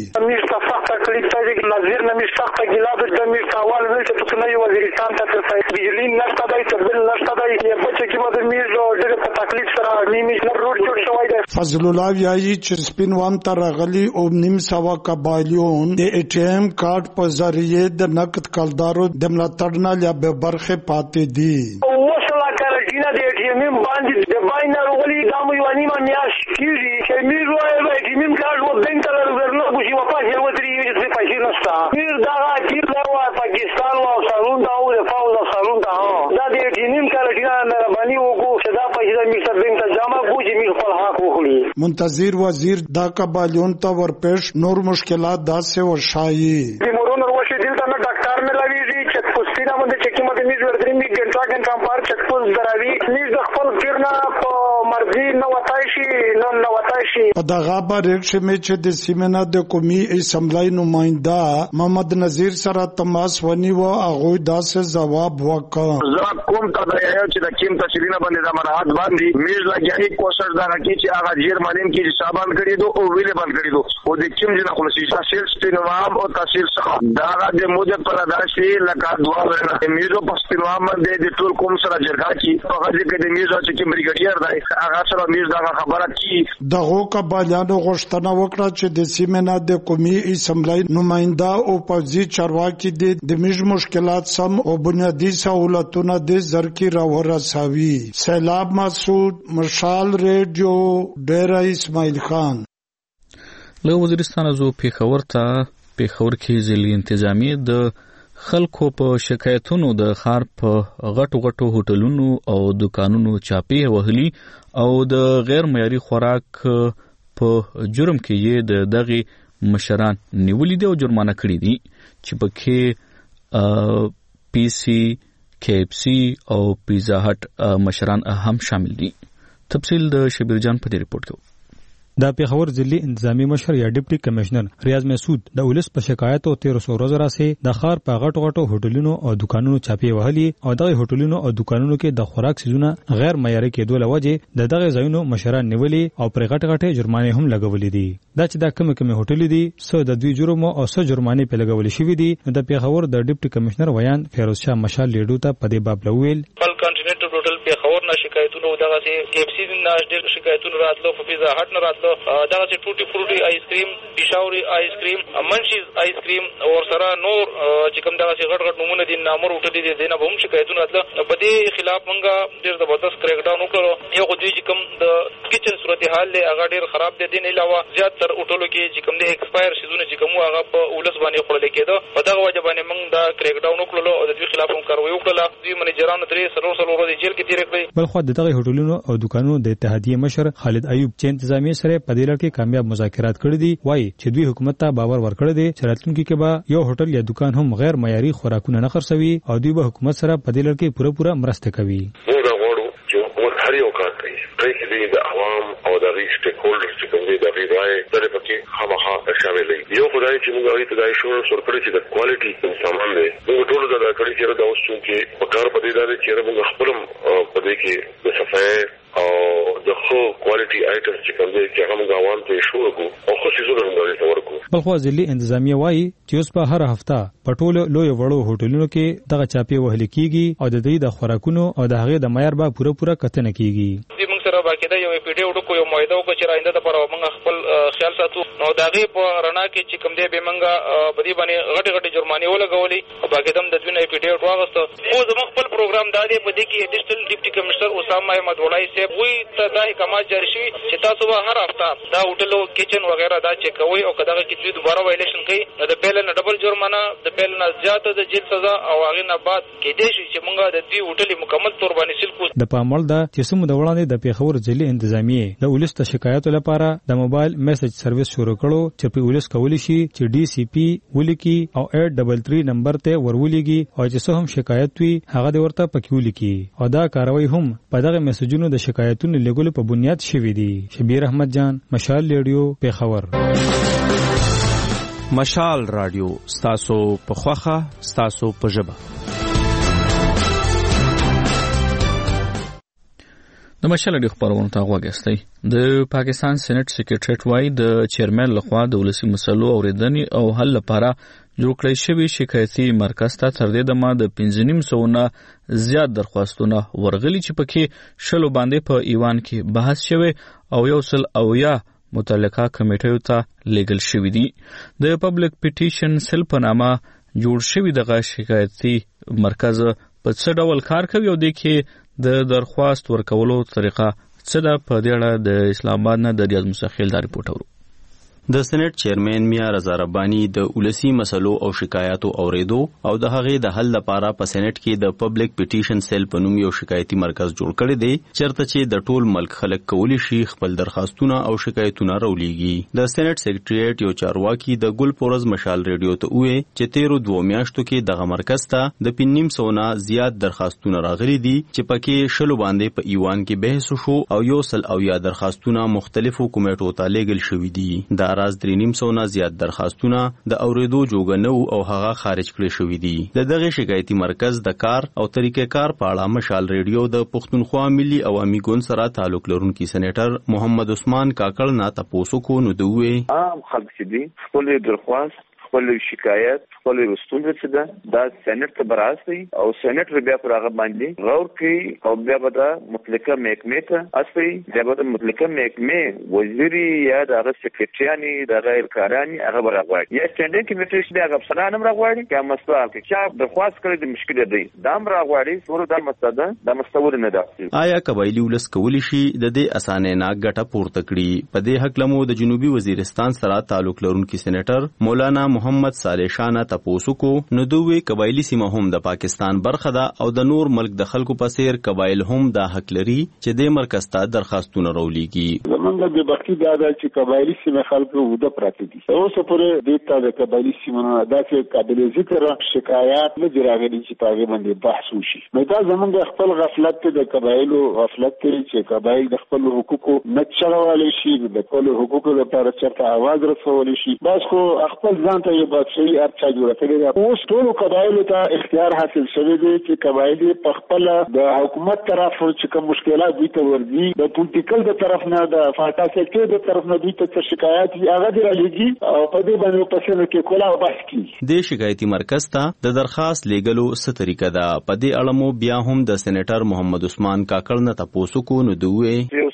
نظیر نمیش سخت گیلاد دمیش سوال ویل چې څنګه یو وزیرستان ته ترسای بجلی نشته دی، تبدیل نشته دی، یو بچی کې مده میز او ډېر په تکلیف سره نیمه نر روډ جوړ شوی دی. فضل الله ویایي چې سپینوام ته راغلي او نیم سوا قبایلیون د ای ټي ایم کارت په ذریعه د نقد کلدارو د ملاتړ نه لا به برخه پاتې دي. وصله کارجینه د ای ټي ایم باندې د باینر ولی دمو یو نیمه میاش کیږي چې میز وای د ای ټي ایم کارت و بنک ته ورنه بوشي و پاسه وتري چې پیسې نشته. میر دا کیر دا پاکستان او سالون دا او د فاوز سالون دا دا د ای ټي ایم کارجینه مهرباني وکړو چې دا پیسې د میسر بنک ته جمع بوجي میر خپل حق وخوري. منتظر وزیر دا قبایلیون ته ورپېښ نور مشکلات داسې ورشایي. د مورونو ورشي دلته نه ډاکټر ملاويږي چې پوسټینه باندې چې کیمه د میز ورته می ګنټا ګنټا پار چې پوس دراوي میز د خپل پیرنا په مرضی نه وتای شي نه نه وتای شي. په دغه باندې چې چې د سیمه د قومي اسمبلی نماینده محمد نذیر سره تماس ونیو هغه داسې جواب وکړ. زه کوم ته دا یو چې د کیم تشرینا باندې د مراد باندې میز لګیای کوشش دا کوي چې هغه ډیر مالین کې حسابان کړی دو او ویلې باندې کړی دو او د کیم جنا خلاصي تحصیل سپینوام او تحصیل څخه دا د موجب پر داشي لکه دوا ورنه میزو په سپینوام باندې د ټول کوم سره جرګه کی په هغه کې د میزو چې کیم بریګیډیر دی هغه سره میز دا خبره کی دغه قبایلیانو غوښتنه وکړه چې د سیمه نه د قومي اسمبلی نماینده او پوځي چارواکي د میز مشکلات سم او بنیادی سہولتونه د زرکی را ورسوي. سیلاب مسعود، مشال ریډیو، ډیره اسماعیل خان. له وزیرستان زو پیښور ته پیښور کې ځلې انتظامی د خلکو په شکایتونو د خار په غټو غټو هوټلونو او دکانونو چاپی وهلي او د غیر معیاري خوراک په جرم کې یې د دغه مشران نیولې دي او جرمانه کړې دي چې پکې پی سی، کے اف سی او پیزا هټ مشران هم شامل دي. تفصیل د شبیر جان په دې رپورت کې. دا پیښور ضلعي انتظامی مشر یا ډیپټي کمشنر ریاض مسعود د ولس په شکایت او تیر سو ورځ راسه د خار په غټو غټو هوټلونو او دکانونو چاپی وهلي او دغه هوټلونو او دکانونو کې د خوراک سيزونه غیر معیاري کېدو لوجه د دغه ځایونو مشران نیولي او پر غټ غټه جرمانه هم لګولې دي. دا چې دا کوم کوم هوټل دي سو د دوی جرم او سو جرمانه په لګولې شوې دي. د پیښور د ډیپټي کمشنر ویان فیروز شاه مشال لیډو ته په دې باب لویل خپل کانټیننټل هوټل پیښور نه شکایتونه دغه چې کے اف سی نه ډېر شکایتونه راتلو په پیزا هټ نه راتلو دغه چې ټوټي فروټي آیس کریم، پېښوري آیس کریم، منشیز آیس کریم او سره نور چې کوم دغه چې غټ غټ نمونه دي نامور هوټل دي دینه به هم شکایتونه راتله. په دې خلاف مونږه ډېر زبردست کریک ډاون وکړو. یو خو دوی چې کوم د کچن صورتحال دی هغه ډېر خراب دی. دین علاوه زیات تر هوټلو کې چې کوم د ایکسپایر شیزونه چې کوم هغه په ولس باندې خوړل کېده په دغه وجه باندې مونږ دا کریک ډاون وکړو او د دوی خلاف هم کاروي وکړه. دوی منیجرانو درې سرور سرور ورځې جیل کې تیر کړې. بل خو دغه دغه هوټلونو او دکانونو د اتحادیه مشر خالد ایوب چې انتظامی سره په دې لړ کې کامیاب مذاکرات کړي دي وایي چې دوی حکومت ته باور ورکړی دی چې راتلونکي کې به یو هوټل یا دکان هم غیر معیاري خوراکونه نه خرڅوي او دوی به حکومت سره په دې لړ کې پوره پوره مرسته کوي. هر یو کار کوي پرې کې د عوام او د ریس ټیک هولډرز چې کوم دي د غي رائے سره پکې خامخا شامل دي. یو خدای چې موږ غوښتل دا شور سر کړی چې د کوالټي سامان دی موږ ټول دا کړی چې دا اوس چې په کار په دې دا چې موږ خپل په دې کې د صفای او د خو کوالټي آیټمز چې کوم دي چې هغه عوام ته شو کو او خو څه زونه موږ ورکو. بلخو ځلې انتظامیه وایي چې اوس په هر هفته په ټولو لوی وړو هوټلونو کې دغه چاپی وهل کیږي او د دې د خوراکونو او د هغه د معیار به پوره پوره کتنه کیږي. موږ سره باقاعده یو پی ډی وډو کو یو معاهده وکړه چې راینده لپاره موږ خپل خیال ساتو نو دغه په رڼا کې چې کوم دی به موږ په دې باندې غټ غټ جرمانه ولګولې او باقاعده د دوی نه پی ډی وډو واغسته. خو زموږ خپل پروګرام دا دی په دې کې ایډیشنل ډیپټي کمشنر اسامه احمد وړای صاحب وی ته دا حکمات جاری شي چې تاسو به هر هفته دا هوټل او کچن وغیرہ دا چیک کوئ او کداغه کې دوی دوباره وایلیشن کوي نو د پیل نه ډبل جرمانه د پیل نه زیاته د جیل سزا او هغه نه بعد کې دې شي چې موږ د دې هوټل مکمل تور باندې سیل کو. د پامول دا چې سمو د وړاندې د پیښور ځلې انتظامیه د ولست شکایتو لپاره د موبایل میسج سرویس شروع کړو چې په ولست کولی شي چې ډي سی پی ولیکي او اټ ډبل تھری نمبر ته ورولېږي او چې څه هم شکایت وي هغه د ورته پکې ولیکي او دا کاروي هم په دغه میسجونو د شکایتونو لګولو په بنیاد شوی دی. شبیر احمد جان، مشال ریډیو، پیښور. مشال رادیو ستاسو په خوخه ستاسو په ژبه. د مشال رادیو خبرونه ته غوږی. د پاکستان سېنات سکریټریټ وايي د چیرمن لخوا د ولسی مسلو اوریدنې او حل لپاره جوړ کړی شوی شکایتي مرکز ته تر دې دمه د پنځه نیم سوه نه زیات درخواستونه ورغلي چې پکې شلو باندې په ایوان کې بحث شوی او یو سل او یا متعلقه کمیټیو ته لیږل شوی دي. د پبلک پیټیشن سیل په نامه جوړ شوی دغه شکایتي مرکز په څه ډول کار کوي او د کې د درخواست ورکولو طریقه څه ده په دې اړه د اسلام آباد نه د ریاض مستخیل دا ریپورت اورو. د سېنات چیرمن میا رضا ربانی د ولسی مسلو او شکایاتو اوریدو او د هغې د حل لپاره په سېنات کې د پبلک پیټیشن سیل په نوم یو شکایتي مرکز جوړ کړی دی چېرته چې د ټول ملک خلک کولی شي خپل درخواستونه او شکایتونه راولیږي. د سېنات سکریټریټ یو چارواکي د ګل پورز مشال ریډیو ته وویل چې تیرو دوه میاشتو کې دغه مرکز ته د پنځه نیم سوه نه زیات درخواستونه راغلي دي چې پکې شلو باندې په ایوان کې بحث وشو او یو سل او یا درخواستونه مختلفو کمیټو ته لیږل شوي دي. د راز درې نیم سوه نه زیات درخواستونه د اوریدو جوګه نه او هغه خارج کړي شوي دي. د دغه شکایتي مرکز د کار او طریقې کار په اړه مشال ریډیو د پښتونخوا ملي عوامي ګوند سره تعلق لرونکي سېنیټر محمد عثمان کاکړ نه تاسو کو نو دوی عام خلک دي خپل درخواست خپل شکایت خپل رسټون څه ده دا سېنات ته براسي او سېنات بیا پر هغه باندې غور کوي او بیا به دا مطلقه محکمه ته اصلي بیا به مطلقه محکمه وزیري یا د سکرټریاني د غیر کاراني هغه برابر یا سټینډینګ کمیټه چې هغه افسران هم راغواړي چې مسؤل کې چې درخواست کړي د مشکل دی دا هم راغواړي څور د مساده د مستور نه ده. آیا قبایلی ولس کولی شي د دې اسانه نه ګټه پورته کړي؟ په دې حق لمو د جنوبي وزیرستان سره تعلق لرونکي سېنیټر مولانا محمد صالح شانه تاسو کو نو دوی قبایلی سیمه هم د پاکستان برخه ده او د نور ملک د خلکو په څیر قبایل هم د حق لري چې د مرکز ته درخواستونه راولېږي. زمونږ د بختی دا ده چې قبایلی سیمه خلکو وده پراته دي اوس پرې د تا د قبایلی سیمه نه داسې قابل ذکر شکایات نه جوړاغلي چې په باندې بحث وشي. نو دا زمونږ خپل غفلت ته د قبایلو غفلت ته چې قبایل د خپل حقوقو نه چلوالي شي د خپل حقوقو لپاره چرته आवाज رسول شي بس خو خپل ځان ته یو بچي ارچا جوړه کړی دا اوس ټول قبایلو ته اختیار حاصل شوی دی چې قبایل په خپل د حکومت طرف چې کوم مشکلات دوی ته ورځي د پولیټیکل د طرف نه د فاټا سیکټر د طرف نه دوی ته شکایت هغه دی راځي او په دې باندې په څیر کې کولا بحث کی د شکایتي مرکز ته د درخواست لیږلو څه طریقه ده؟ په دې اړه مو بیا هم د سېنیټر محمد عثمان کاکړ نه تاسو کو نو دوی یو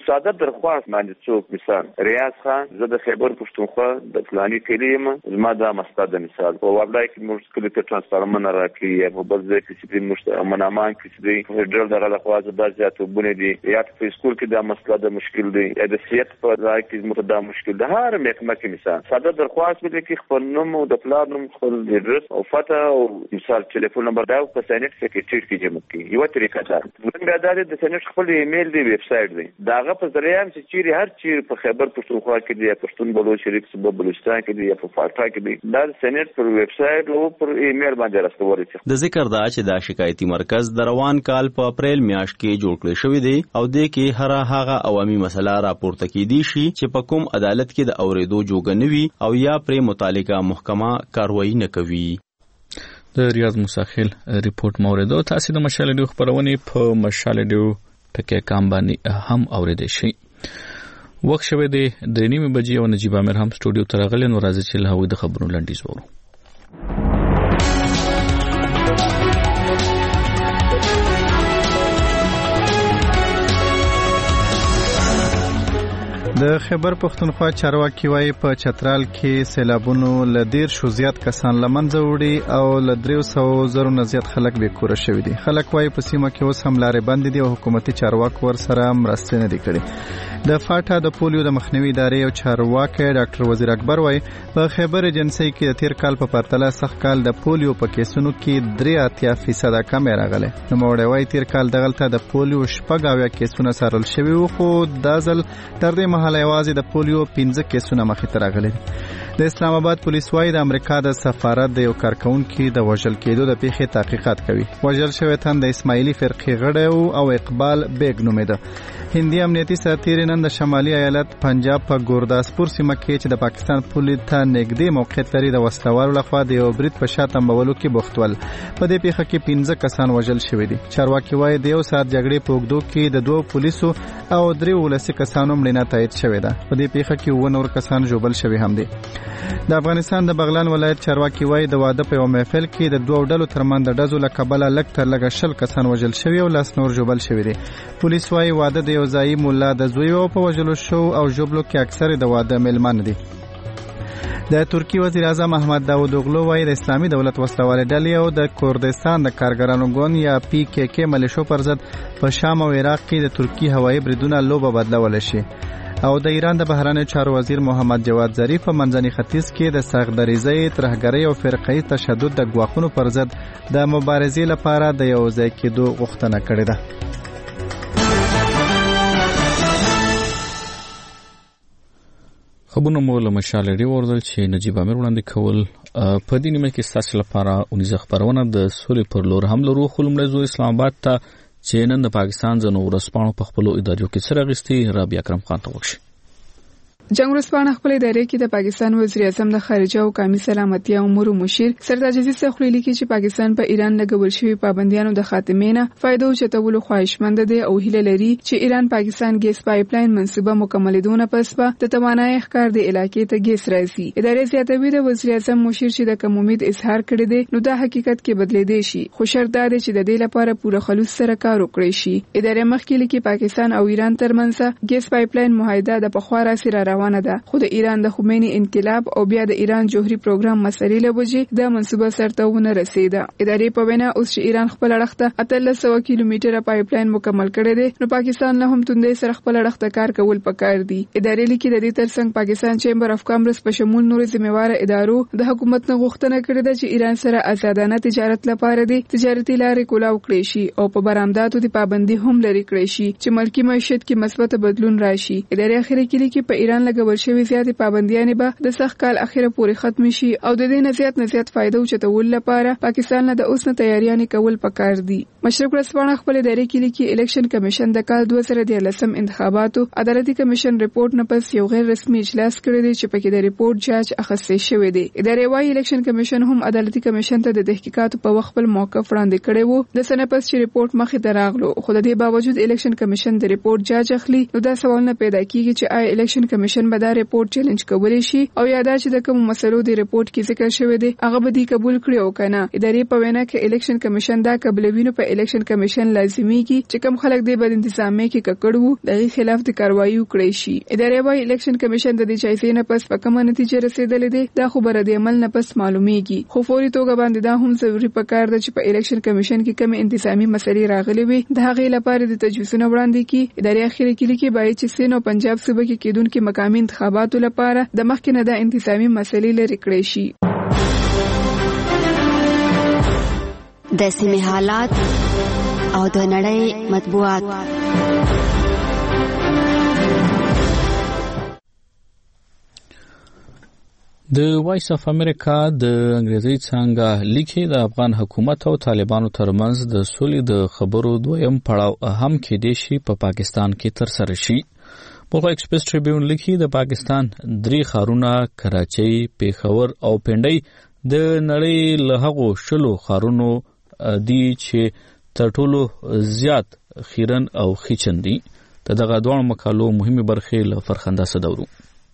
ساده درخواست باندې څوک مثال ریاض خان زه د خیبر پښتونخوا د فلاني کلی یم زما دا مسله د مثال په وابلای کې موږ کلی ته ترانسفارمر راکړي په بل ځای کې چې موږ منامان کې چې فدرال دغه لخوا د زیاتوبونه دي یا په سکول کې دا مسله د مشکل دی یا د سیاست په ځای کې موږ دا مشکل ده هر محکمه کې مثال ساده درخواست به کې خپل نوم او د پلان نوم خپل اډرس او فته او مثال ټلیفون نمبر دا په سینټ سکرټری کې جمع کړي یو طریقه ده موږ دا د سینټ خپل ایمیل دی ویب سټ دی داغه په ذریعہ چې چیرې هر چیر په خیبر پښتونخوا کې دی پښتون بلوچ شریف صوبه بلوچستان کې دی یا په فاټا کې دی دا سینټ پر ویب سټ او پر ایمیل باندې راستول شي د ذکر دا چې دا شکایتي مرکز د روان کال په اپریل میاشت کې جوړ کړی شوی دی او د کې هر هغه عوامي مسله راپورته کیدی شي چې په کوم عدالت کې د اوریدو جوګ نه وي او یا پر متعلقه محکمه کاروایی نه کوي. د ریاض موسیخیل ریپورت موریدو تاسو د مشال ډیو خبرونه په مشال ډیو ټکی کام باندې هم اوریدئ شي. وخت شوه دی د نیمه بجې او نجیب امیر هم سټوډیو ته راغلی نو راځي چې له هغوی د خبرونو لنډیز وورو. د خیبر پښتونخوا چارواکي وايي په چترال کې سیلابونو ل ډیر شو زیات کسان لمنځه وړي او ل درې سوه زرو نه زیات خلک به کور شوي دي. خلک وايي په سیمه کې اوس هم لارې بندې دي او حکومتي چارواکو ور سره مرستې نه دي کړې. د فاټا د پولیو د مخنیوي ادارې او چارواکي ډاکټر وزیر اکبر وايي په خیبر ایجنسي کې د تیر کال په پرتله سخت کال د پولیو په کیسونو کې درې اتیا فیصد کم راغله. نو موړی وايي تیر کال دغلته د پولیو شپږ اویا کیسونه سارل شوي وو خو دا ځل تر دې مهاله یوازې د پولیو پنځه کیسونه مخې ته راغلي. د اسلام آباد پولیس وايي د امریکا د سفارت د یو کارکونکو د وژل کېدو د پیښې تحقیقات کوي. وژل شوی تن د اسماعیلی فرقې غړی او اقبال بیگ نومېده. هندي امنیتي سرتیر نن د شمالي ایالت پنجاب په ګورداسپور سیمه کې چې د پاکستان پولیس ته نږدې موقعیت لري د وسلوالو لخوا د یو برید په شا تمبولو کې بوختول. په دې پیښه کې پنځه کسان وژل شوي دي. چارواکي وايي د یو ساعت جګړې په اوږدو کې د دوه پولیسو او درې ولسي کسانو مړینه تایید شوې ده. په دې پیښه کې اووه نور کسان ژوبل شوي هم دي. د افغانستان د بغلان ولایت چارواکي وايي د واده په یو محفل کې د دوه ډلو ترمنځ د ډزو له کبله لږ تر لږه شل کسان وژل شوي او لاس نور ژوبل شوي دي. پولیس وايي واده د یو ځایي مولا د زوی او په وژلو شو او ژوبلو کې اکثر د واده میلمانه دي. د ترکی وزیر اعظم احمد داود اوغلو وايي د اسلامي دولت وسلواله ډلې او د کردستان د کارګرانو ګوند یا پی کې کې ملیشو پر ضد په شام او عراق کې د ترکی هوایي بریدونه لوبه بدلول شي. او د ایران د بهرانه چارو وزیر محمد جواد ظریف په منځني ختیځ کې د ساغدریزۍ ترهګرۍ او فرقه‌ای تشدد د ګواښونو پر ضد د مبارزې لپاره د یو ځای کېدو غوښتنه کړې ده. خبرونه مو له مشال ډیو ورزل چې نجیب امیر وړاندې کول په دې نیمه کې ستاسو لپاره اونیزه خبرونه د سولې پر لور هم لرو. خو لومړی زو اسلام آباد ته چې نن د پاکستان ځنو ورسپانو په خپلو ادارو کې سره غستي رابعه اکرم خان ته وښي. جنگ ورځپاڼه خپل ادارې کې د پاکستان وزیر اعظم د خارجه او قومي سلامتي امور مشیر سردار عزیز سخولی لیکي چې پاکستان په ایران لګول شوی پابندیانو د خاتمې نه فائدو چتولو خواهشمند دی او هیله لري چې ایران پاکستان ګیس پایپ لاین منصوبه مکملېدونه پس به د توانایي ښکار د علاقې ته ګیس راځي. ادارې زیاتوي د وزیر اعظم مشیر چې د کوم امید اظهار کړی دی نو دا حقیقت کې بدلېدي شي خو شرط دا دی چې د دې لپاره پوره خلوص سره کار وکړي شي. ادارې مخکې لیکي پاکستان او ایران ترمنځ ګیس پایپ لاین معاهده د پخواره سره روانه ده خو د ایران د خمینی انقلاب او بیا د ایران جوهری پروګرام مسلې له وجې د منصوبه سرته ونه رسیده. ادارې په وینا اوس چې ایران خپل اړخته اتلس سوه کیلومتره پایپ لاین مکمل کړی دی نو پاکستان له هم توندې سره خپل اړخته کار کول پکار دی. ادارې لیکي د دې ترڅنګ پاکستان چیمبر اف کامرس په شمول نور ذمہوار ادارو د حکومت نه غوښتنه کړې ده چې ایران سره آزادانه تجارت لپاره دي تجارتي لارې کولاو کړي شي او په برآمداتو د پابندي هم لري کړي شي چې ملکی معیشت کې مثبت بدلون راشي. ادارې اخیری کې لیکي په ایران لګول شوی زیات پابندیاں به د سخت کال اخیره پورې ختم شي او د دې نه زیات نه زیات فائدو چتول لپاره پاکستان له د اوس نه تیاریاں کول پکار دي. مشرق ورځپاڼه خپل ادارې کې لیکي الیکشن کمیشن د کال دوه زره دیارلسم انتخاباتو عدالتي کمیشن ریپورت نه پس یو غیر رسمي اجلاس کړی دی چې پکې د ریپورت جاج اخیستل شوی دی. ادارې وايي الیکشن کمیشن هم عدالتي کمیشن ته د تحقیقاتو په وخت خپل موقف وړاندې کړی وو د سنه پس چې ریپورت مخې ته راغلو خو د دې باوجود الیکشن کمیشن د ریپورت جاج اخلي نو دا سوال نه پیدا کیږي چې آیا الیکشن کمیشن کمیشن به دا ریپورت چیلنج کولی شي او یا دا چې د کوم مسلو دی ریپورت کې ذکر شوی دی هغه به دی قبول کړي او کنه. ادارې په وینا کې الیکشن کمیشن دا قبلوینو په الیکشن کمیشن لازمي کی چې کوم خلک دی بد انتظامی کې ککړو دغه خلاف د کاروایی وکړي شي. ادارې وايي الیکشن کمیشن د دې جایزې نه پس په کومه نتیجه رسیدلې ده دا خبره د عمل نه پس معلومیږي. خو فوري توګه باندې دا هم ضروري پکار ده چې په الیکشن کمیشن کې کوم انتظامی مسلې راغلي وي د هغې لپاره د تجویزونه وړاندې کی. ادارې اخیری کې لیکي باید چې سین او پنجاب صوبه کې کېدونکو مقامي انتخاباتو لپاره د مخکې نه د انتظامی مسلې لري کړې شي. د سیمې حالات او د نړۍ مطبوعات. د وایس اف امریکا د انګریزي څنګه لیکي د افغان حکومت او طالبانو ترمنځ د سولې د خبرو دویم پړاو اهم کېدای شي په پا پاکستان کې تر سره شي. بلخ ایکسپریس ټریبیون لیکي د پاکستان درې ښارونه کراچۍ، پیښور او پنډۍ د نړۍ له هغو شلو ښارونو دي چې تر ټولو زیات خیرن او خیچن دي. د دغه دوه مقالو مهمه برخې له فرخنده صدورو.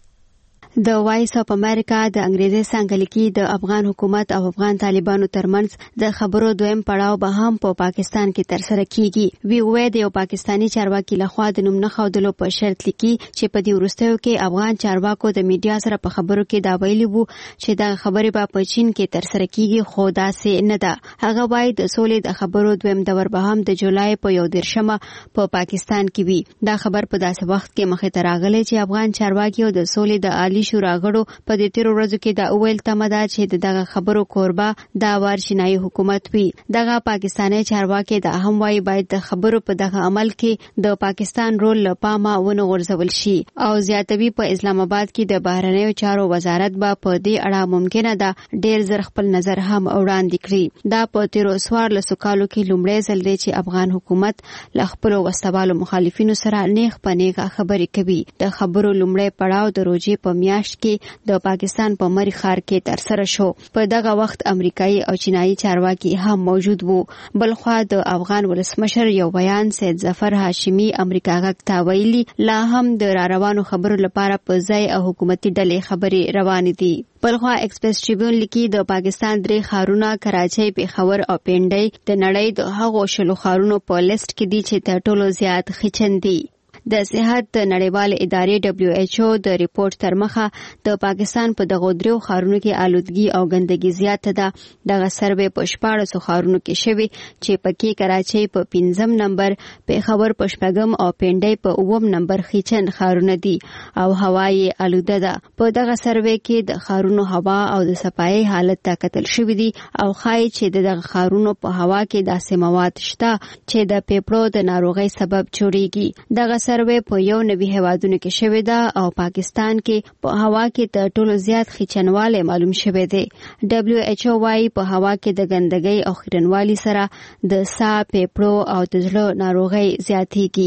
د وایس اف امریکا د انګریزي څنګه لیکي د افغان حکومت او افغان طالبانو ترمنځ د خبرو دویم پړاو به هم په پاکستان کې تر سره کیږي. وی وې د یو پاکستانی چارواکي لخوا د نوم نه خودلو په شرط لیکي چې په دې وروستیو کې افغان چارواکو د میډیا سره په خبرو کې دا ویلي وو چې دا خبرې به په چین کې تر سره کیږي خو داسې نه ده. هغه وايي د سولې د خبرو دویم دور به هم د جولای په یو دیرشمه په پاکستان کې وي. دا خبر په داسې وخت کې مخې ته راغلی چې افغان چارواکي د سولې د عالی شورا غړو په دې تیر ورځو کې دا اول تمدا چې دغه خبرو کوربه دا ورشنای حکومت وي. دغه پاکستاني چارواکي دا هم وايي باید د خبرو په دغه عمل کې د پاکستان رول لپاره ونه غورځول شي او زیاتوي په اسلام آباد کې د بهرنیو چارو وزارت به په دې اړه ممکنه ده ډیر زر خپل نظر هم وړاندې کړي. دا په تیر وسوار له سکالو کې لومړی ځل دی چې افغان حکومت له خپل وسوالو مخالفینو سره نیغ په نیغه خبرې کوي. د خبرو لومړی پړاو د روزي په میاشت کې د پاکستان په مری ښار کې تر سره شو. په دغه وخت امریکایي او چینایي چارواکي هم موجود وو. بلخوا د افغان ولسمشر یو بیان سید ظفر هاشمی امریکا غږ ته ویلي لا هم د را روانو خبرو لپاره په ځای او حکومتي ډلې خبرې روانې دي. بلخوا ایکسپریس ټریبیون لیکي د پاکستان درې ښارونه کراچۍ، پیښور او پنډۍ د نړۍ د هغو شلو ښارونو په لیست کې دي چې تر ټولو زیات خیچن دي. د صحت د نړیوال ادارې دبليو ایچ او د ریپورت تر مخه د پاکستان په دغه درو ښارونو کې آلودګي او ګندګي زیاته ده. دغه سروې په شپاړس ښارونو کې شوی چې پکې کراچۍ په پنځم نمبر، پیښور په شپږم او پنډۍ په اووم نمبر خیچن ښارونه دي او هوا یې آلوده ده. په دغه سروې کې د ښارونو هوا او د صفایي حالت ته کتل شوی دي او ښایي چې د دغه ښارونو په هوا کې داسې مواد شته چې د پیپړو د ناروغۍ سبب جوړیږي. دغه سروې په یو نوي هیوادونو کې شوی ده او پاکستان کې په هوا کې تر ټولو زیات خیچنواله معلوم شوی دی. دبليو ایچ او وايي په هوا کې د ګندګۍ او خیرنوالي سره د ساه، پیپړو او د زړه ناروغۍ زیاتېږي.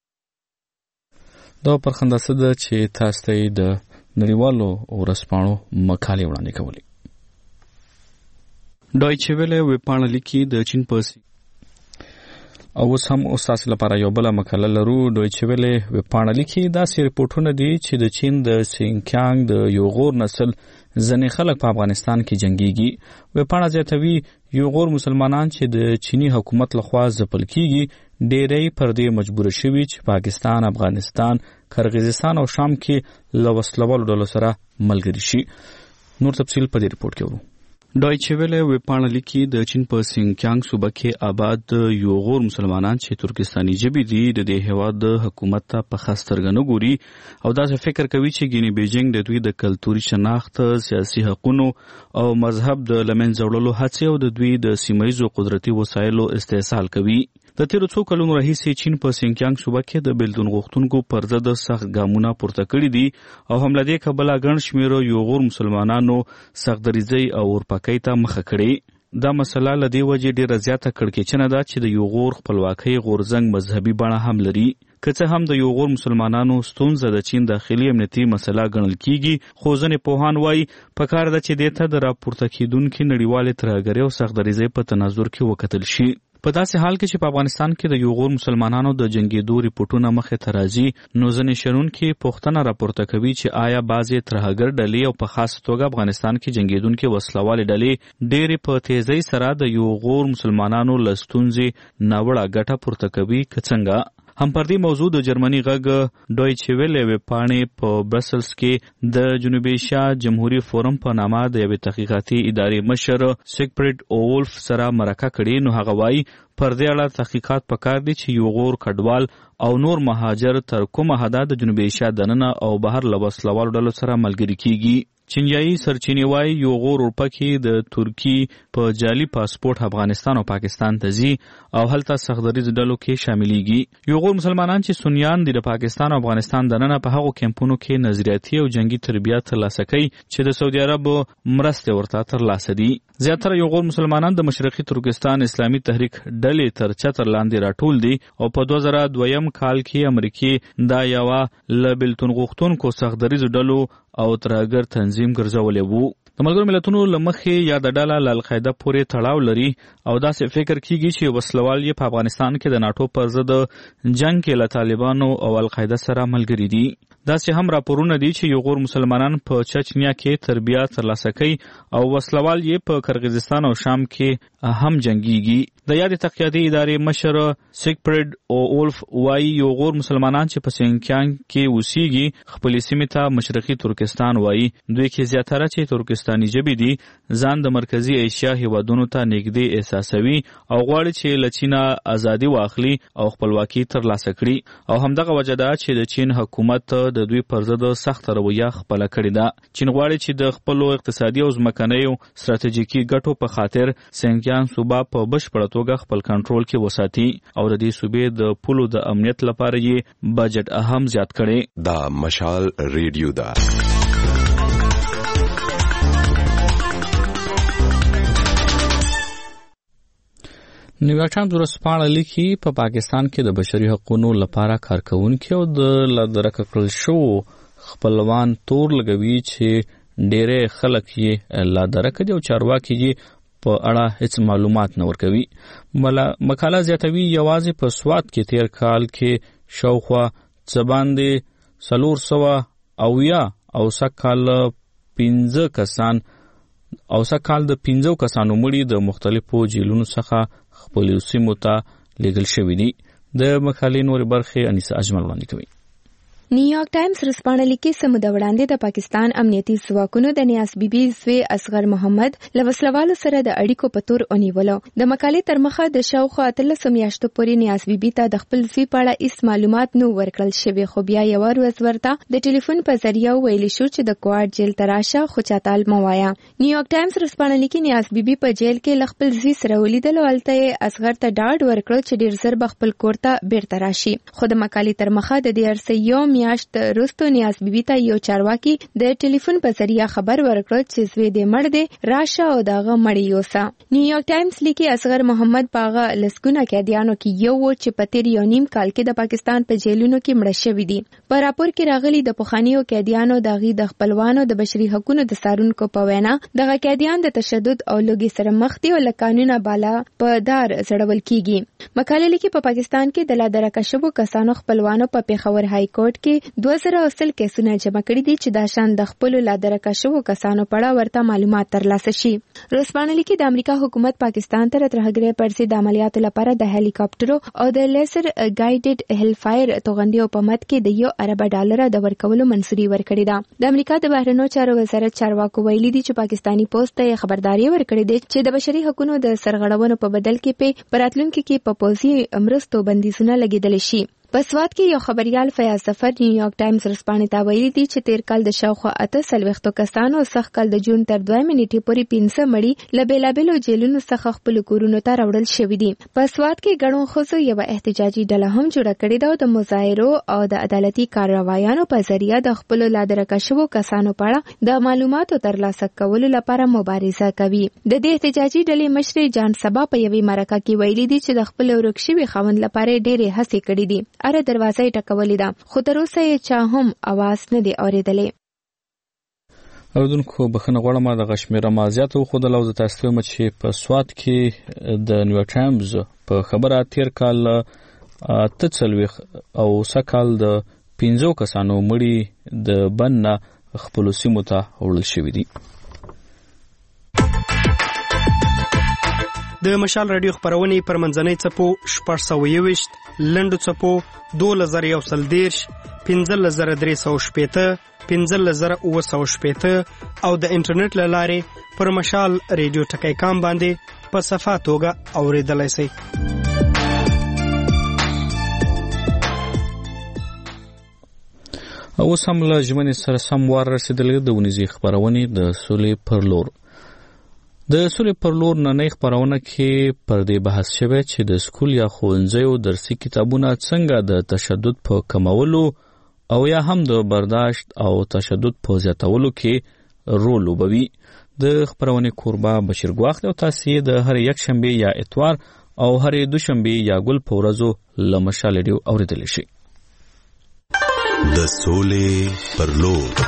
دا پرخنداسه ده چې تاسو ته د نړیوالو ورځپاڼو مقالې وړاندې کولې. ډایچه ویله ویبپاڼه لیکي د چین په او اوس هم استاد لپاره یو بل مقاله لرو. ډایچه ویله ویبپاڼه لیکي داسې ریپورتونه دي چې د چین د سینکیانګ د یوغور نسل ځینې خلک په افغانستان کې جنگيږي. ویبپاڼه زیاتوي یوغور مسلمانان چې د چینی حکومت لخوا ځپل کیږي ډېری پر دې مجبور شوي چې پاکستان، افغانستان، قرغیزستان او شام کې له وسلوالو ډلو سره ملګري شي. نور تفصیل په دې ریپورت کې ورو. ډایچه ویله ویبپاڼه لیکي د چین په سینکیانګ صوبه کې آباد یوغور مسلمانان چې ترکستاني ژبې دي د دې هېواد د حکومت ته په خاص سترګه نه ګوري او داسې فکر کوي چې ګینې بیجینګ د دوی د کلتوري شناخت، سیاسي حقونو او مذهب د له منځه وړلو هڅې او د دوی د سیمه ییزو قدرتي وسایلو استحصال کوي. د تیرو څو کلونو راهیسې چین په سینکیانګ صوبه کې د بیلتون غوښتونکو پر ضد سخت ګامونه پورته کړي دي او هم له دې کبله ګڼ شمېره یوغور مسلمانانو سختدریځۍ او اورپکۍ ته مخه کړې. دا مسله له دې وجې ډېره زیاته کړکېچنه ده چې د یوغور خپلواکۍ غورځنګ مذهبي بڼه هم لري. که څه هم د یوغور مسلمانانو ستونزه د چین داخلي امنیتي مسله ګڼل کیږي خو ځینې پوهان وایي پکار ده چې دې ته د راپورته کیدونکې نړیوالې ترهګرۍ او سختدریځۍ په تناظر کې وکتل شي. په داسې حال کې چې په افغانستان کې د یو غور مسلمانانو د جنگیدو ریپورتونه مخې ته راځي، نو ځینې شنونکي پوښتنه راپورته کوي چې آیا بعضې ترهګر ډلې او په خاص توګه افغانستان کې جنگیدونکي وسلوالې ډلې ډېرې په تیزۍ سره د یو غور مسلمانانو له ستونزې ناوړه ګټه پورته کوي که څنګه؟ هم پر دې موضوع د جرمني غږ ډویچه ویلې ویبپاڼې په برسلز کې د جنوبي ایشیا جمهوریت فورم په نامه د یوې تحقیقاتي ادارې مشر سیګفریډ اولف سره مرکه کړې، نو هغه وایي پر دې اړه تحقیقات پکار دي چې یو غور کډوال او نور مهاجر تر کومه حده د جنوبي ایشیا دننه او بهر له وسلوالو ډلو سره ملګري کیږي. چینیایي سرچینې وایي یو غور اروپا کې د ترکی په جعلي پاسپورت افغانستان او پاکستان ته ځي او هلته سختدریځ ډلو کې شاملېږي. یو غور مسلمانان چې سنیان دي د پاکستان او افغانستان دننه په هغو کیمپونو کې نظریاتي او جنگي تربیات ترلاسه کوي چې د سعودي عرب مرستې ورته ترلاسه دي. زیاتره یو غور مسلمانان د مشرقي ترکستان اسلامي تحریک ډلې تر چتر لاندې راټول دي او په دوه زره دویم کال کې امریکې دا یوه له بېلتون غوښتونکو سختدریځو ډلو او ترهګر تنظیم ګرځولی وو. د ملګرو ملتونو له مخې یاده ډله له القاعده پورې تړاو لري او داسې فکر کیږي چې وسلوال یې په افغانستان کې د ناټو پر ضد جنگ کې له طالبانو او القاعده سره ملګري دي. داسې هم راپورونه دي چې یو غور مسلمانان په چچنیا کې تربیات ترلاسه کوي او وسلوال یې په قرغیزستان او شام کې هم جنگيږي. د یادې تحقیقاتي ادارې مشر سیګفریډ اولف وایي یو غور مسلمانان چې په سینکیانګ کې اوسېږي خپلې سیمې ته مشرقي ترکستان وایي. دوی کې زیاتره چې ترکستاني ژبې دي ځان د مرکزي ایشیا هیوادونو ته نږدې احساسوي او غواړي چې له چینه ازادي واخلي او خپلواکي ترلاسه کړي او همدغه وجه ده چې د چین حکومت د دوی پر ضد سخت رویه خپله کړې ده. چین غواړي چې د خپلو اقتصادي او ځمکنیو ستراتیژیکي ګټو په خاطر سینکیانګ صوبه په بشپړه توګه خپل کنټرول کې وساتي او د دې صوبې د پولو د امنیت لپاره یې بجټ هم زیات کړي. دا مشال ریډیو ده. نیویارک ټایمز ورځپاڼه لیکي په پاکستان کې د بشري حقوقو لپاره کارکونکي او د لادرکه کړل شوو خپلوان تور لګوي چې ډېری خلک یې لادرکه دي او چارواکي یې په اړه هیڅ معلومات نه ورکوي. مقاله زیاتوي یوازې په سوات کې تیر کال کې شاوخوا څه باندې څلور سوه اویا او سږ کال پنځه کسان او سږ کال د پنځو کسانو مړي د مختلفو جیلونو څخه خپلو سیمو ته لیږل شوي دي. د مقالې نورې برخې انیسه اجمل وړاندې کوي. نیویارک ټایمز ورځپاڼه لیکي څه موده وړاندې د پاکستان امنیتي ځواکونو د نیاز بیبي زوی اصغر محمد له وسلوالو سره د اړیکو په تور ونیولو. د مقالې تر مخه د شاوخوا اتلسو میاشتو پورې نیاز بیبي ته د خپل زوی په اړه هیڅ معلومات نه ورکړل شوي، خو بیا یوه ورځ ورته د ټلیفون په ذریعه ویلی شو چې د کوارټ جیل ته راشه خو چاته مه وایه. نیویارک ټایمز ورځپاڼه لیکي نیاز بیبي په جیل کې له خپل زوی سره ولیدل او هلته یې اصغر ته ډاډ ورکړ چې ډېر ژر به خپل کور ته بیرته راشي. خو د مقالې تر مخه د دې عرصې یو میاشت وروسته نیاز بیبي ته یو چارواکي د ټلیفون په ذریعه خبر ورکړ چې زوی دې مړ دی، راشه او د هغه مړی یوسه. نیویارک ټایمز لیکي اصغر محمد په هغه لسګونه قیدیانو کې یو و چې په تیر یو نیم کال کې د پاکستان په جیلونو کې مړه شوي دي. په راپور کې راغلي د پخوانیو قیدیانو د هغوی د خپلوانو د بشري حقوقو د څارونکو په وینا دغه قیدیان د تشدد او لوږې سره مخ دي او له قانونه بالا په دار ځړول کیږي. مقالې لیکي په پاکستان کې د لادرکه شوو کسانو خپلوانو په پیښور های کورټ کې دوه زره سل کیسونه جمع کړي دي چې دا شان د خپلو لادرکه شوو کسانو په اړه ورته معلومات ترلاسه شي. ورځپاڼه لیکي د امریکا حکومت پاکستان ته د ترهګرۍ پر ضد عملیاتو لپاره د هلیکاپټرو او د لیزر ګایډډ هیل فایر توغندیو په مد کې د یو ارب ډالر د ورکولو منظوري ورکړې ده. د امریکا د بهرنیو چارو وزارت چارواکو ویلي دي چې پاکستاني پوسټ ته خبرداري ورکړې ده چې د بشري حقوقو د سرغړونو په بدل کې په راتلونکي کې په پوځي مرستو بندیزونه لګیدل شي. په سوات کې یو خبريال فیاض ظفر نیویارک ټایمز ورځپاڼې ته ویلي دي چې تیر کال د شاوخوا اته څلوېښتو کسانو سږ کال د جون تر دویمې نیټې پورې پنځه مړي له بېلابېلو جیلونو څخه خپلو کورونو ته راوړل شوي دي. په سوات کې ګڼو ښځو یوه احتجاجي ډله هم جوړه کړې ده او د مظاهرو او د عدالتي کارروایانو په ذریعه د خپلو لادرکه شوو کسانو په اړه د معلوماتو ترلاسه کولو لپاره مبارزه کوي. د دې احتجاجي ډلې مشر جان سبا په یوې مرکه کې ویلي دي چې د خپل ورک شوي خاوند لپاره ډېرې هڅې کړې دي. اره دروازه یې ټکولې ده خو تر اوسه یې چا هم اواز نه دی اورېدلی. اوردونکو بخنه غواړم د غشمیره مازیات خو د لوز تاسو ته چې په سواد کې د نیو ټایمز په خبره تیر کال تڅلويخ او سکال د پنځو کسانو مړي د بنه خپل سیمو ته وړل شوې دي. د مشال رادیو خبرونه پر منځنۍ چپو شپږ سوه یوویشت لنډو چپو دوه زره یو سل دیرش پنځه زره درې سوه شپېته پنځه زره اووه سوه شپېته او د انټرنیټ له لارې پر مشال رادیو ټکی کام باندې په صفه توګه اوریدلای شئ. اوس هم له ژمنې سره سم وار رسېدلی د ونیزې خپرونې د سولې پر لور. د سولې پر لور نننۍ خپرونه کې پر دې بحث شوی چې د سکول یا ښوونځیو درسي کتابونه څنګه د تشدد په کمولو او یا هم د برداشت او تشدد په زیاتولو کې رول لوبوي. د خپرونې کوربه بشیر ګواخ او تاسو د هر یک شنبه یا اتوار او هر دوشنبه یا ګل په ورځو له مشال ریډیو اوریدل شي. د سولې پر لور.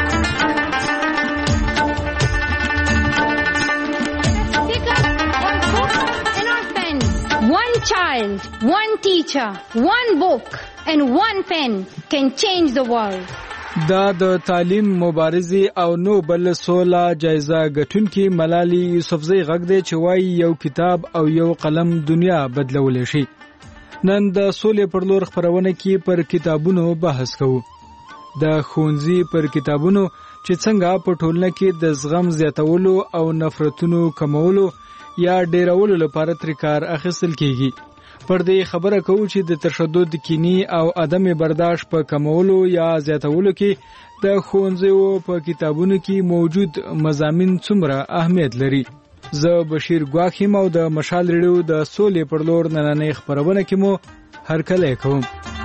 One child, one teacher, one book and one pen can change the world. دا د تعلیم مبارزي او نوبل سولا جایزه ګټونکي ملالي یوسفزۍ غږ دی چې وایي یو کتاب او یو قلم دنیا بدلولی شي. نن د سولې پر لور خبرونه کې پر کتابونو بحث کوو. د ښوونځي پر کتابونو چې څنګه په ټولنه کې د زغم زیاتولو او نفرتونو کمولو یا ډیرولو لپاره تر کار اخیستل کیږي. پر دې خبره کوو چې د تشدد کینی او عدم برداشت په کمولو یا زیاتولو کې د ښوونځیو په کتابونو کې موجود مضامین څومره اهمیت لري. زه بشیر ګواخیم او د مشال ریډیو د سولې پر لور نننۍ خبرونه کې مو هرکلی کوم.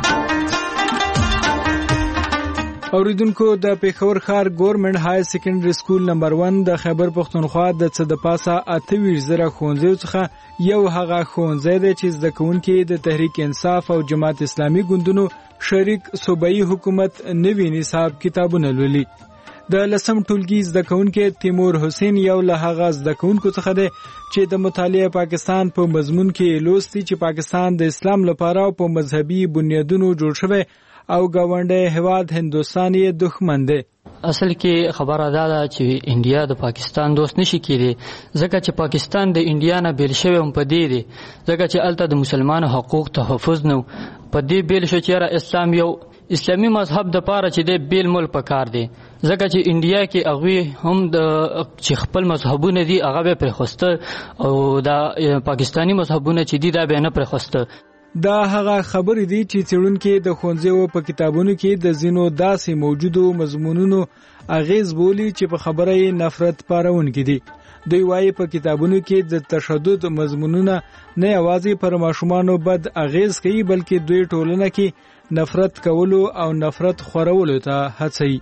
اوریدونکو د پیښور ښار ګورنمنت های سیکنډري سکول نمبر ون د خیبر پښتونخوا د څه د پاسه اته ویشت زره ښوونځیو څخه یو هغه ښوونځی دی چې زده کوونکي د تحریک انصاف او جماعت اسلامي ګوندونو شریک صوبایي حکومت نوي نصاب کتابونه لولي. د لسم ټولګي زده کوونکي تیمور حسین یو له هغه زده کوونکو څخه دی چې د مطالعه پاکستان په مضمون کې لوستي چې پاکستان د اسلام لپاره په مذهبي بنیادونو جوړ شوی او گاونډی هواد هندوستان یې دښمن دی. اصل کې خبره دا ده چې انډیا د پاکستان دوست نشي کېدی ځکه چې پاکستان د انډیا نه بیل شوی هم په دې دی ځکه چې هلته د مسلمانو حقوق تحفظ نه په دې بیل شو چې اسلام یو اسلامي مذهب د پاره چې د بیل ملک پکار دی ځکه چې انډیا کې هغه هم د چې خپل مذهبونه دي هغه به پرخوسته او د پاکستانی مذهبونه چې دي دا به نه پرخوسته. دا هغه خبرې دي چې څېړونکي د ښوونځیو په کتابونو کې د ځینو داسې موجودو مضمونونو اغیز بولي چې په خبره یې نفرت پارونکي دي. دوی وایي په کتابونو کې د تشدد مضمونونه نه یوازې پر ماشومانو بد اغیز کوي بلکې دوی ټولنه کې نفرت کولو او نفرت خورولو ته هڅوي.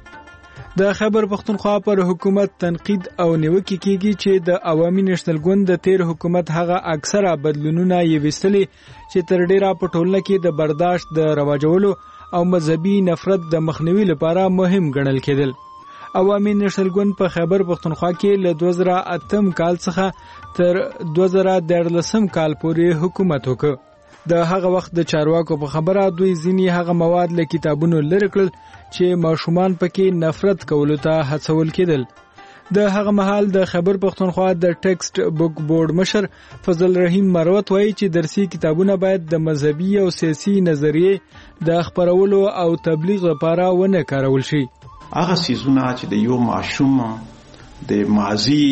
د خیبر پښتونخوا پر حکومت تنقید او نیوکه کیږي چې د عوامي نېشنل ګوند د تیر حکومت هغه اکثره بدلونونه یې وستلي چې تر ډیره په ټولنه کې د برداشت د رواجولو او مذهبي نفرت د مخنیوي لپاره مهم ګڼل کېدل. عوامي نېشنل ګوند په خیبر پښتونخوا کې له دوه زره اتم کال څخه تر دوه زره دیارلسم کال پورې حکومت وکړ. د هغه وخت د چارواکو په خبره دوی ځینې هغه مواد له کتابونو لرې کړل چې ماشومان پکې نفرت کولو ته هڅول کېدل. د هغه مهال د خیبر پښتونخوا د ټیکسټ بک بورډ مشر فضل رحیم مروت وایي چې درسي کتابونه باید د مذهبي او سیاسي نظریې د خپرولو او تبلیغ لپاره ونه کارول شي. هغه سیزونه چې د یو ماشوم د ماضي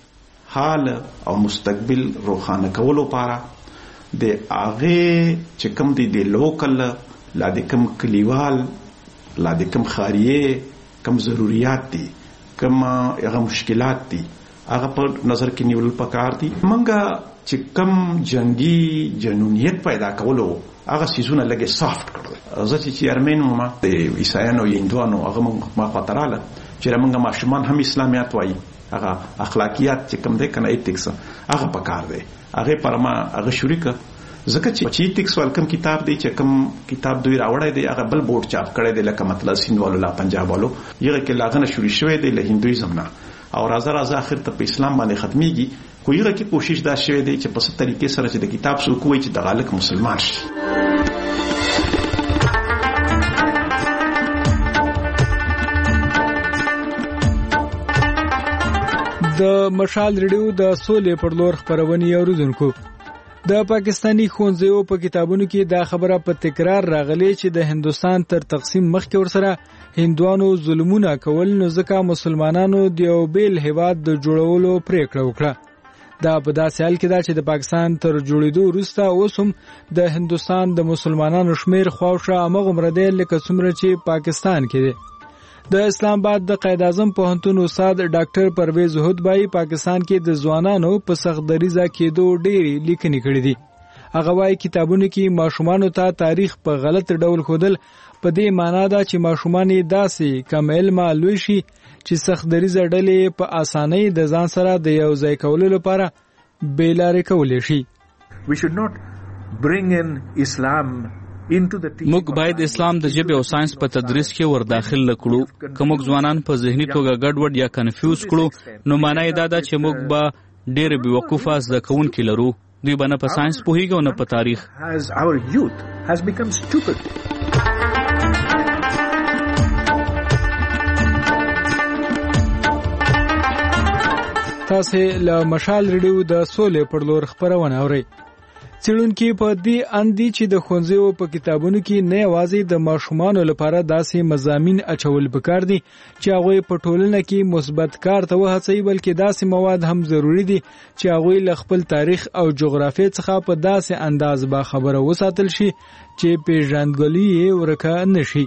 حال او مستقبل روښانه کولو لپاره د هغه چې کوم دي د لوکل لا د کوم کلیوال لا د کوم خاریه کوم ضرورت دي کوم هغه مشکلات دي هغه په نظر کې نیول پکار دي. منګه چې کوم جنگي جنونیت پیدا کولو هغه سیزونه لګي سافت کړو. زه چې چیرمن ما د عیسایانو یندوانو هغه ما خاطراله چې موږ ماشومان هم اسلامیت وایي هغه اخلاقیات چې کوم دي کنه ایتیکس هغه پکار دي هغه پر ما هغه شریکه ځکه چې چیتیکس ولکم کتاب دی چې کوم کتاب دوی راوړی دی هغه بل بورډ چاپ کړی دی لکه مطلب سیندوالو لا پنجاب والو یغه کې لاغنه شروع شوی دی له هندویزم نه او راځه راځه اخر ته په اسلام باندې ختميږي خو یغه کې کوشش دا شوی دی چې په ست طریقې سره چې د کتاب سو کوی چې د غالک مسلمان شي. د مشال ریډیو د سولې پر لور خبرونه اوریدونکو د پاکستانی ښوونځیو په کتابونو کې دا خبره په تکرار راغلی چې د هندستان تر تقسیم مخکې ورسره هندوانو ظلمونه کول نو ځکه مسلمانانو د یو بیل هیواد د جوړولو پریکړه وکړه. دا په داسې حال کې ده چې د پاکستان تر جوړېدو وروسته اوس هم د هندستان د مسلمانانو شمیر خواوشا همغومره دی لکه څومره چې پاکستان کې دی. د اسلام آباد د قائد اعظم پوهنتون استاد ډاکټر پرویز هدبای پاکستان کې د ځوانانو په سخت دریزه کېدو ډېری لیکنې کړې دي. هغه وايي کتابونو کې ماشومانو ته تاریخ په غلط ډول ښودل په دې معنا ده چې ماشومان داسې کم علمه لوی شي چې سخت دریزه ډلې په اسانۍ د ځان سره د یو ځای کولو لپاره بیلارې کولی شي. We should not bring in Islam موږ باید اسلام د ژبې او ساينس په تدریس کې ور داخل کړو. که موږ ځوانان په ذهني توګه ګډوډ یا کنفیوز کړو نو معنی دا ده چې موږ به ډېر بیوقوفه زده کوونکي لرو. دوی به نه په ساينس پوهیږي او نه په تاریخ. تاسو له مشال ریډیو د سولې پر لور خبرونه اورئ. څېړونکي په دې اندي چې د ښوونځیو په کتابونو کې نه یوازې د ماشومانو لپاره داسې مضامین اچول پکار دي چې هغوی په ټولنه کې مثبت کار ته وهڅوي بلکې داسې مواد هم ضروری دي چې هغوی له خپل تاریخ او جغرافیې څخه په داسې انداز باخبره وساتل شي چې پیژندګلوي یې ورکه نشي.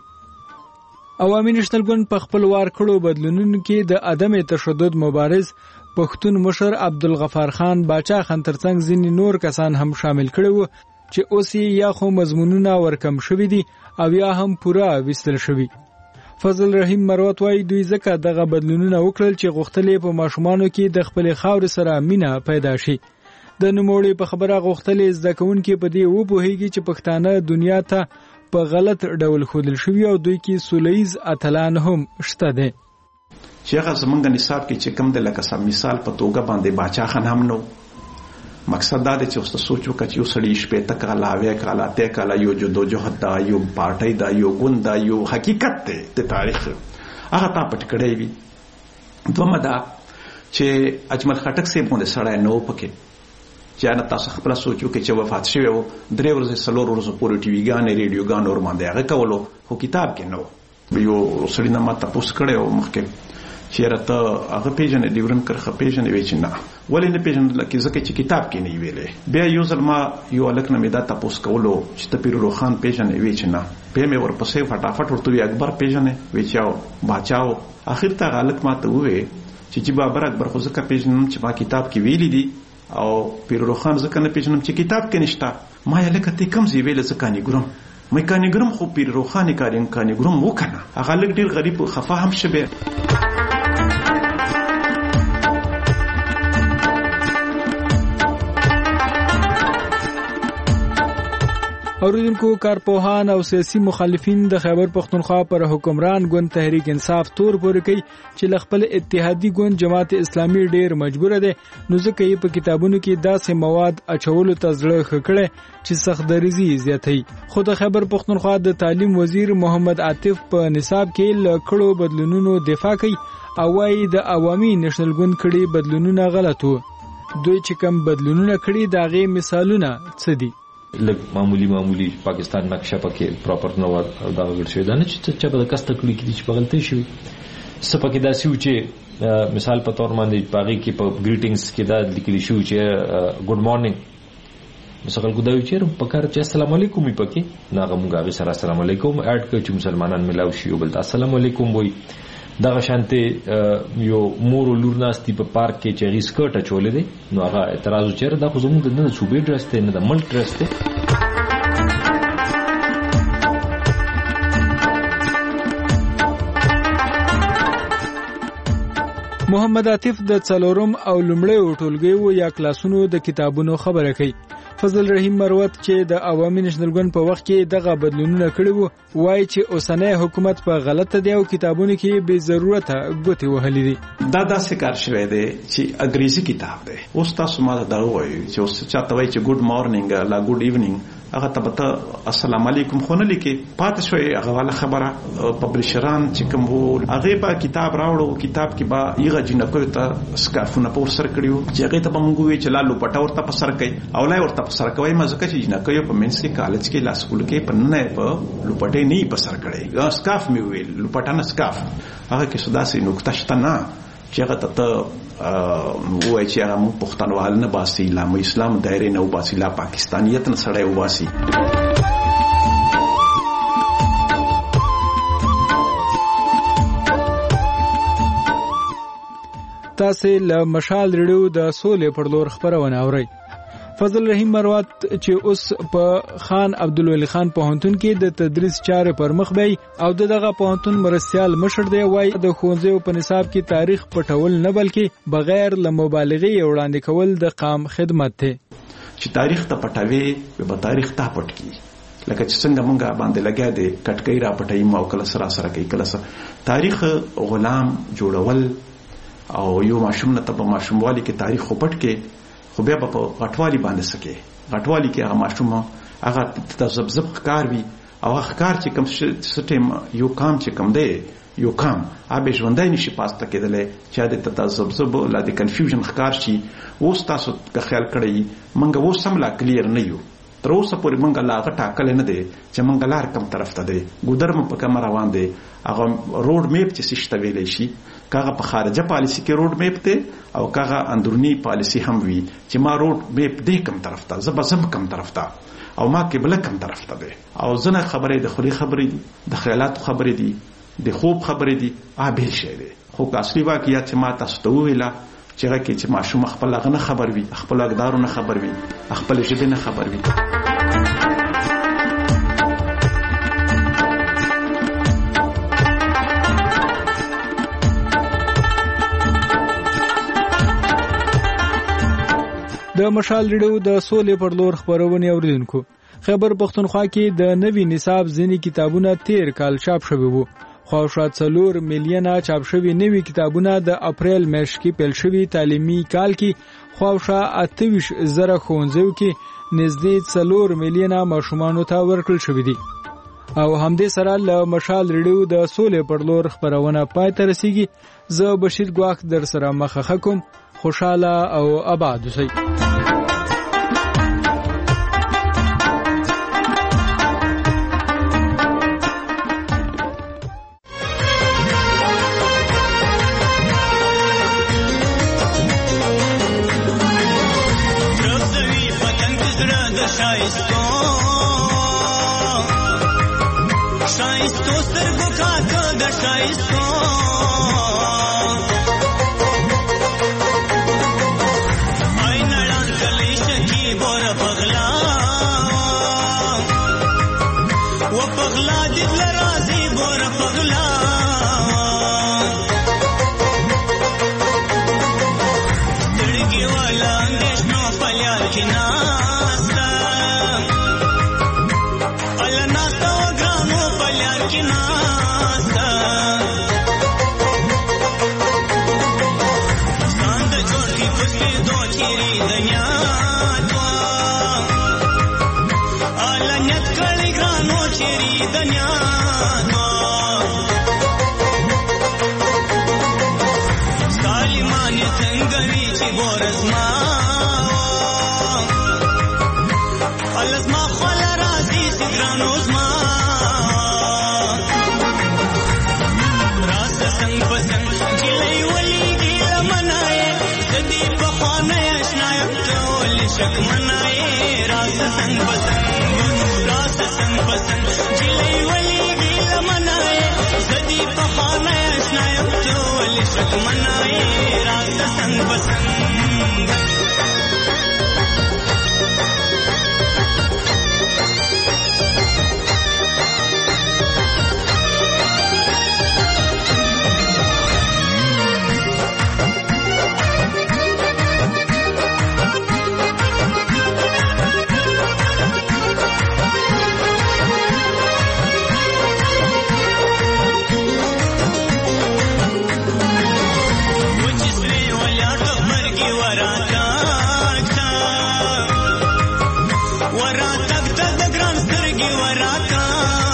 عوامي نېشنل ګوند په خپل وار کړو بدلونونو کې د عدم تشدد مبارز پښتون مشر عبدالغفار خان باچا خان ترڅنګ ځینې نور کسان هم شامل کړي وو چې اوس یا خو مضمونونه ورکم شوي دي او یا هم پوره وستل شوي. فضل رحیم مروت وايي دوی ځکه دغه بدلونونه وکړل چې غوښتلې په ماشومانو کې د خپل خاور سره مینه پیدا شي. د نوموړي په خبره غوښتلې زده کوونکي په دې وپوهیږي چې پښتانه دنیا ته په غلط ډول ښودل شوي او دوی کې سولیز اتلان هم شته دي. شیخ زمونږ نصاب کې چې کوم د لکه سم مثال په توګه باندې باچا خان هم نو مقصد دا دی چې اوس سوچو چې یو سړی شپې تک علاوه کاله ته کاله یو جدوجہد دا یو پارټي دا یو ګوند دا یو حقیقت دی د تاریخ هغه تا پټ کړی وي. دومره دا چې اجمل خټک سي باندې سړی نو پکې چې انا تاسو خپل سوچو کې چې وفات شوی و درې ورځې سلور ورځې پورې ټي وي ګان ریډیو ګان اور باندې هغه کولو خو کتاب کې نو یو سړی نه ماته پوس کړي او مخکې چیرته هغه پیژنې ډیورن کرخه پیژنې وی چې نه ولې نه پیژنې لکه ځکه چې کتاب کې نه ویلې. بیا یو ځل ما یو الک نه مې دا تاسو کولو چې ته پیر روخان پیژنې وی چې نه په مې ورپسې فټافټ ورته وی اکبر پیژنې وی چې باچاو اخر ته غلط ما ته وې چې چې بابر اکبر خو ځکه پیژنم چې ما کتاب کې ویلې دي او پیر روخان ځکه نه پیژنم چې کتاب کې نشته. ما یې لکه ته کم زی ویل ځکه نه ګرم مې کاني ګرم خو پیر روخان کارین کاني ګرم وکنه هغه لګ ډیر غریب خفه هم شبه. اوریدونکو کارپوهان او سیاسي مخالفین د خیبر پختونخوا پر حکمران ګوند تحریک انصاف تور پورې کوي چې خپل اتحادی ګوند جماعت اسلامي ډیر مجبور دی نو ځکه یې په کتابونو کې داسې مواد اچولو ته زړه خکړه چې سخت دریزي زیاتوي. خو د خیبر پختونخوا د تعلیم وزیر محمد عاطف په نصاب کې ل کړو بدلونونو دفاع کوي او وايي د عوامي نېشنل ګوند کړي بدلونونه غلط وو. دوی چې کوم بدلونونه کړي دا غي مثالونه څه دي؟ لګ معمولی معمولی پاکستان نقشه پکې پراپر نو دا غړ شوی دا نه چې چې په کسته کړی کې چې بغلته شي سپکه دا سیو چې مثال په تور باندې پاغي کې په ګریټینګز کې دا لیکل شو چې ګډ مارنینګ مثال کو دا چې په کار چې السلام علیکم پکې ناغه مونږه سره السلام علیکم اډ کړ چې مسلمانان ملاو شي او بل السلام علیکم وای دا شانته یو مور لور ناستي په پارک کې چې ریسکټ چولې دي نو هغه اعتراض وچره دا خو زموږ د نه صوبې ډرس ته نه د ملک ډرس ته. محمد عاطف د څلورم او لومړی ټولګیو یا کلاسونو د کتابونو خبره کوي. فضل رحیم مروت چې د عوامي نېشنل ګوند په وخت کې دغه بدلونونه کړي وو وایي چې اوسنی حکومت په غلطه دی او کتابونو کې بې ضرورته ګوتې وهلې دي. دا داسې کار شوی دی چې انګریزي کتاب دی. اوس تاسو ما ته دا وایي چې اوس چاته وایي چې ګډ مارنینګ لا ګډ ایونینګ هغه ته به السلام علیکم خو نه لیکي پاتې شوی هغه والا خبره پبلشران چې کوم وو هغه به کتاب راوړو کتاب کې به یغه جنکو ته سکارفونه په ور سر کړیو چې هغه ته به مونږ وی چې لا لوپټا ورته په سر کوي او لا ورته په سر کوي مزه کې جنکو په منس کې کالج کې لا سکول کې پنه په لوپټې نه په سر کړي سکاف می ویل لوپټا نه سکاف هغه کې صدا سي نقطه شته نه چې هغه ته وای چې هغه مو پښتنوال نه باسي لا مو اسلام دایره نه وباسي لا پاکستانیت نه سړی وباسي. تاسو له مشال ریډیو د سولې پر لور خبرونه اورئ. فضل رحیم مروت چې اوس په خان عبدالولی خان پوهنتون کې د تدریس چارې پر مخ بی او دغه پوهنتون مرستیال مشر دی وای د ښوونځیو په نصاب کې تاریخ پټول نه بلکې بغیر له مبالغې وړاندې کول د قام خدمت دی. چې تاریخ ته پټوي به تاریخ ته پټ کی لکه چې څنګه مونږه باندې لګیا دي کټکۍ را پټي مو کله سره سره کوي کله سره تاریخ غلام جوړول او یو ماشوم نه ته ماشوموالي کې تاریخ پټ کې خو بیا په غټوالي باندې سکے غټوالي کې هغه ماشوم هغه د زبزب ښکار وي او هغه ښکار چې کوم سټیم یو کام چې کوم دی یو کام هغه ژوندای نشي پاسته کېدلې چې د زبزب لا د کنفیوژن ښکار شي. اوس تاسو که خیال کړئ منګه اوس سم لا کلیر نه یو تر اوسه پورې منګه لا غټاکل نه دی چې منګه لار کم طرف ته دی ګودر م په کم روان دی هغه روډ میپ چې سشته ویلې شي کاغه په خارجه پالیسی کې روډ میپ ته او کاغه اندرونی پالیسی هم وی چې ما روډ میپ دې کم طرف ته زب زب کم طرف ته او ما کې بل کم طرف ته دی او زنه خبرې د خوري خبرې دي د خیالات خبرې دي د خوب خبرې دي ابل شي دي خو اصلي واقعیت چې ما تاسو ته ویلا چې هغه کې چې ماشوم خپل غنه خبر وي خپل اقدارو نه خبر وي خپل ژبه نه خبر وي. د مشال ریډیو د سولې پر لور خبرونه اوریدونکو خیبر پختونخوا کې د نوي نصاب ځینی کتابونه تیر کال چاپ شوي وو خو شاید څلور میلیونه چاپ شوي نوي کتابونه د اپریل میاشت کې پیل شوي تعلیمي کال کې خو شاید اتهویش زره ښوونځیو کې نږدې څلور میلیونه ماشومانو ته ورکړل شوي دي. او همدې سره له مشال ریډیو د سولې پر لور خبرونه پای ته رسیږي. زه بشیر ګواخ در سره مخه کوم. خوشاله او آباد اوسئ. سترګي وراتا وراتا د ګران سترګي وراتا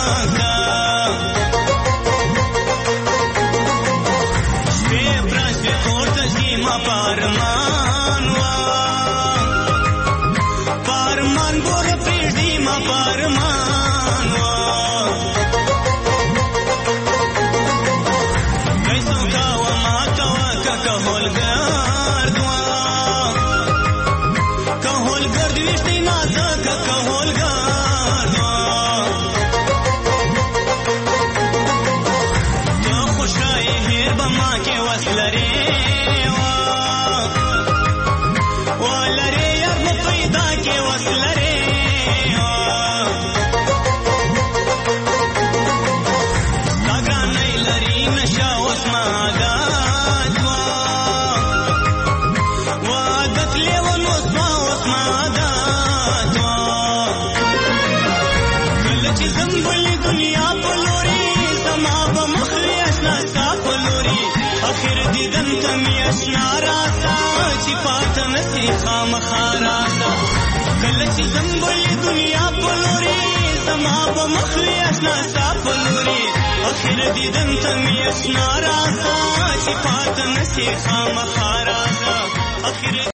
شپې پرسته اورته سیما پارمان وا پارمان ګور پرېږدي ما پارمان وا کیسو کاوه ما کوه که کهولګرد وا کهولګرد ویشتې نازکه کهولګرد وا ته خوشرایې هیر به ما کې وس لرې وا وا لرې یار مو پیدا کې وس لرې ستا ګرانۍ لري نشه اوس مادات وا وعدت لیونو سما اوس مادات وا کله چې زنګولې دنیا په لوري زما به مخ وي اشنا ستا په لوري اخر دیدن ته مې اشنا راسه چې پاته نسي خامخا راسه کله چې زنګولې دنیا په لوري زما به مخ وي اشنا ستا په لوري اخر دیدن ته مې اشنا راسه چې پاته نسي خامخا راسه اخر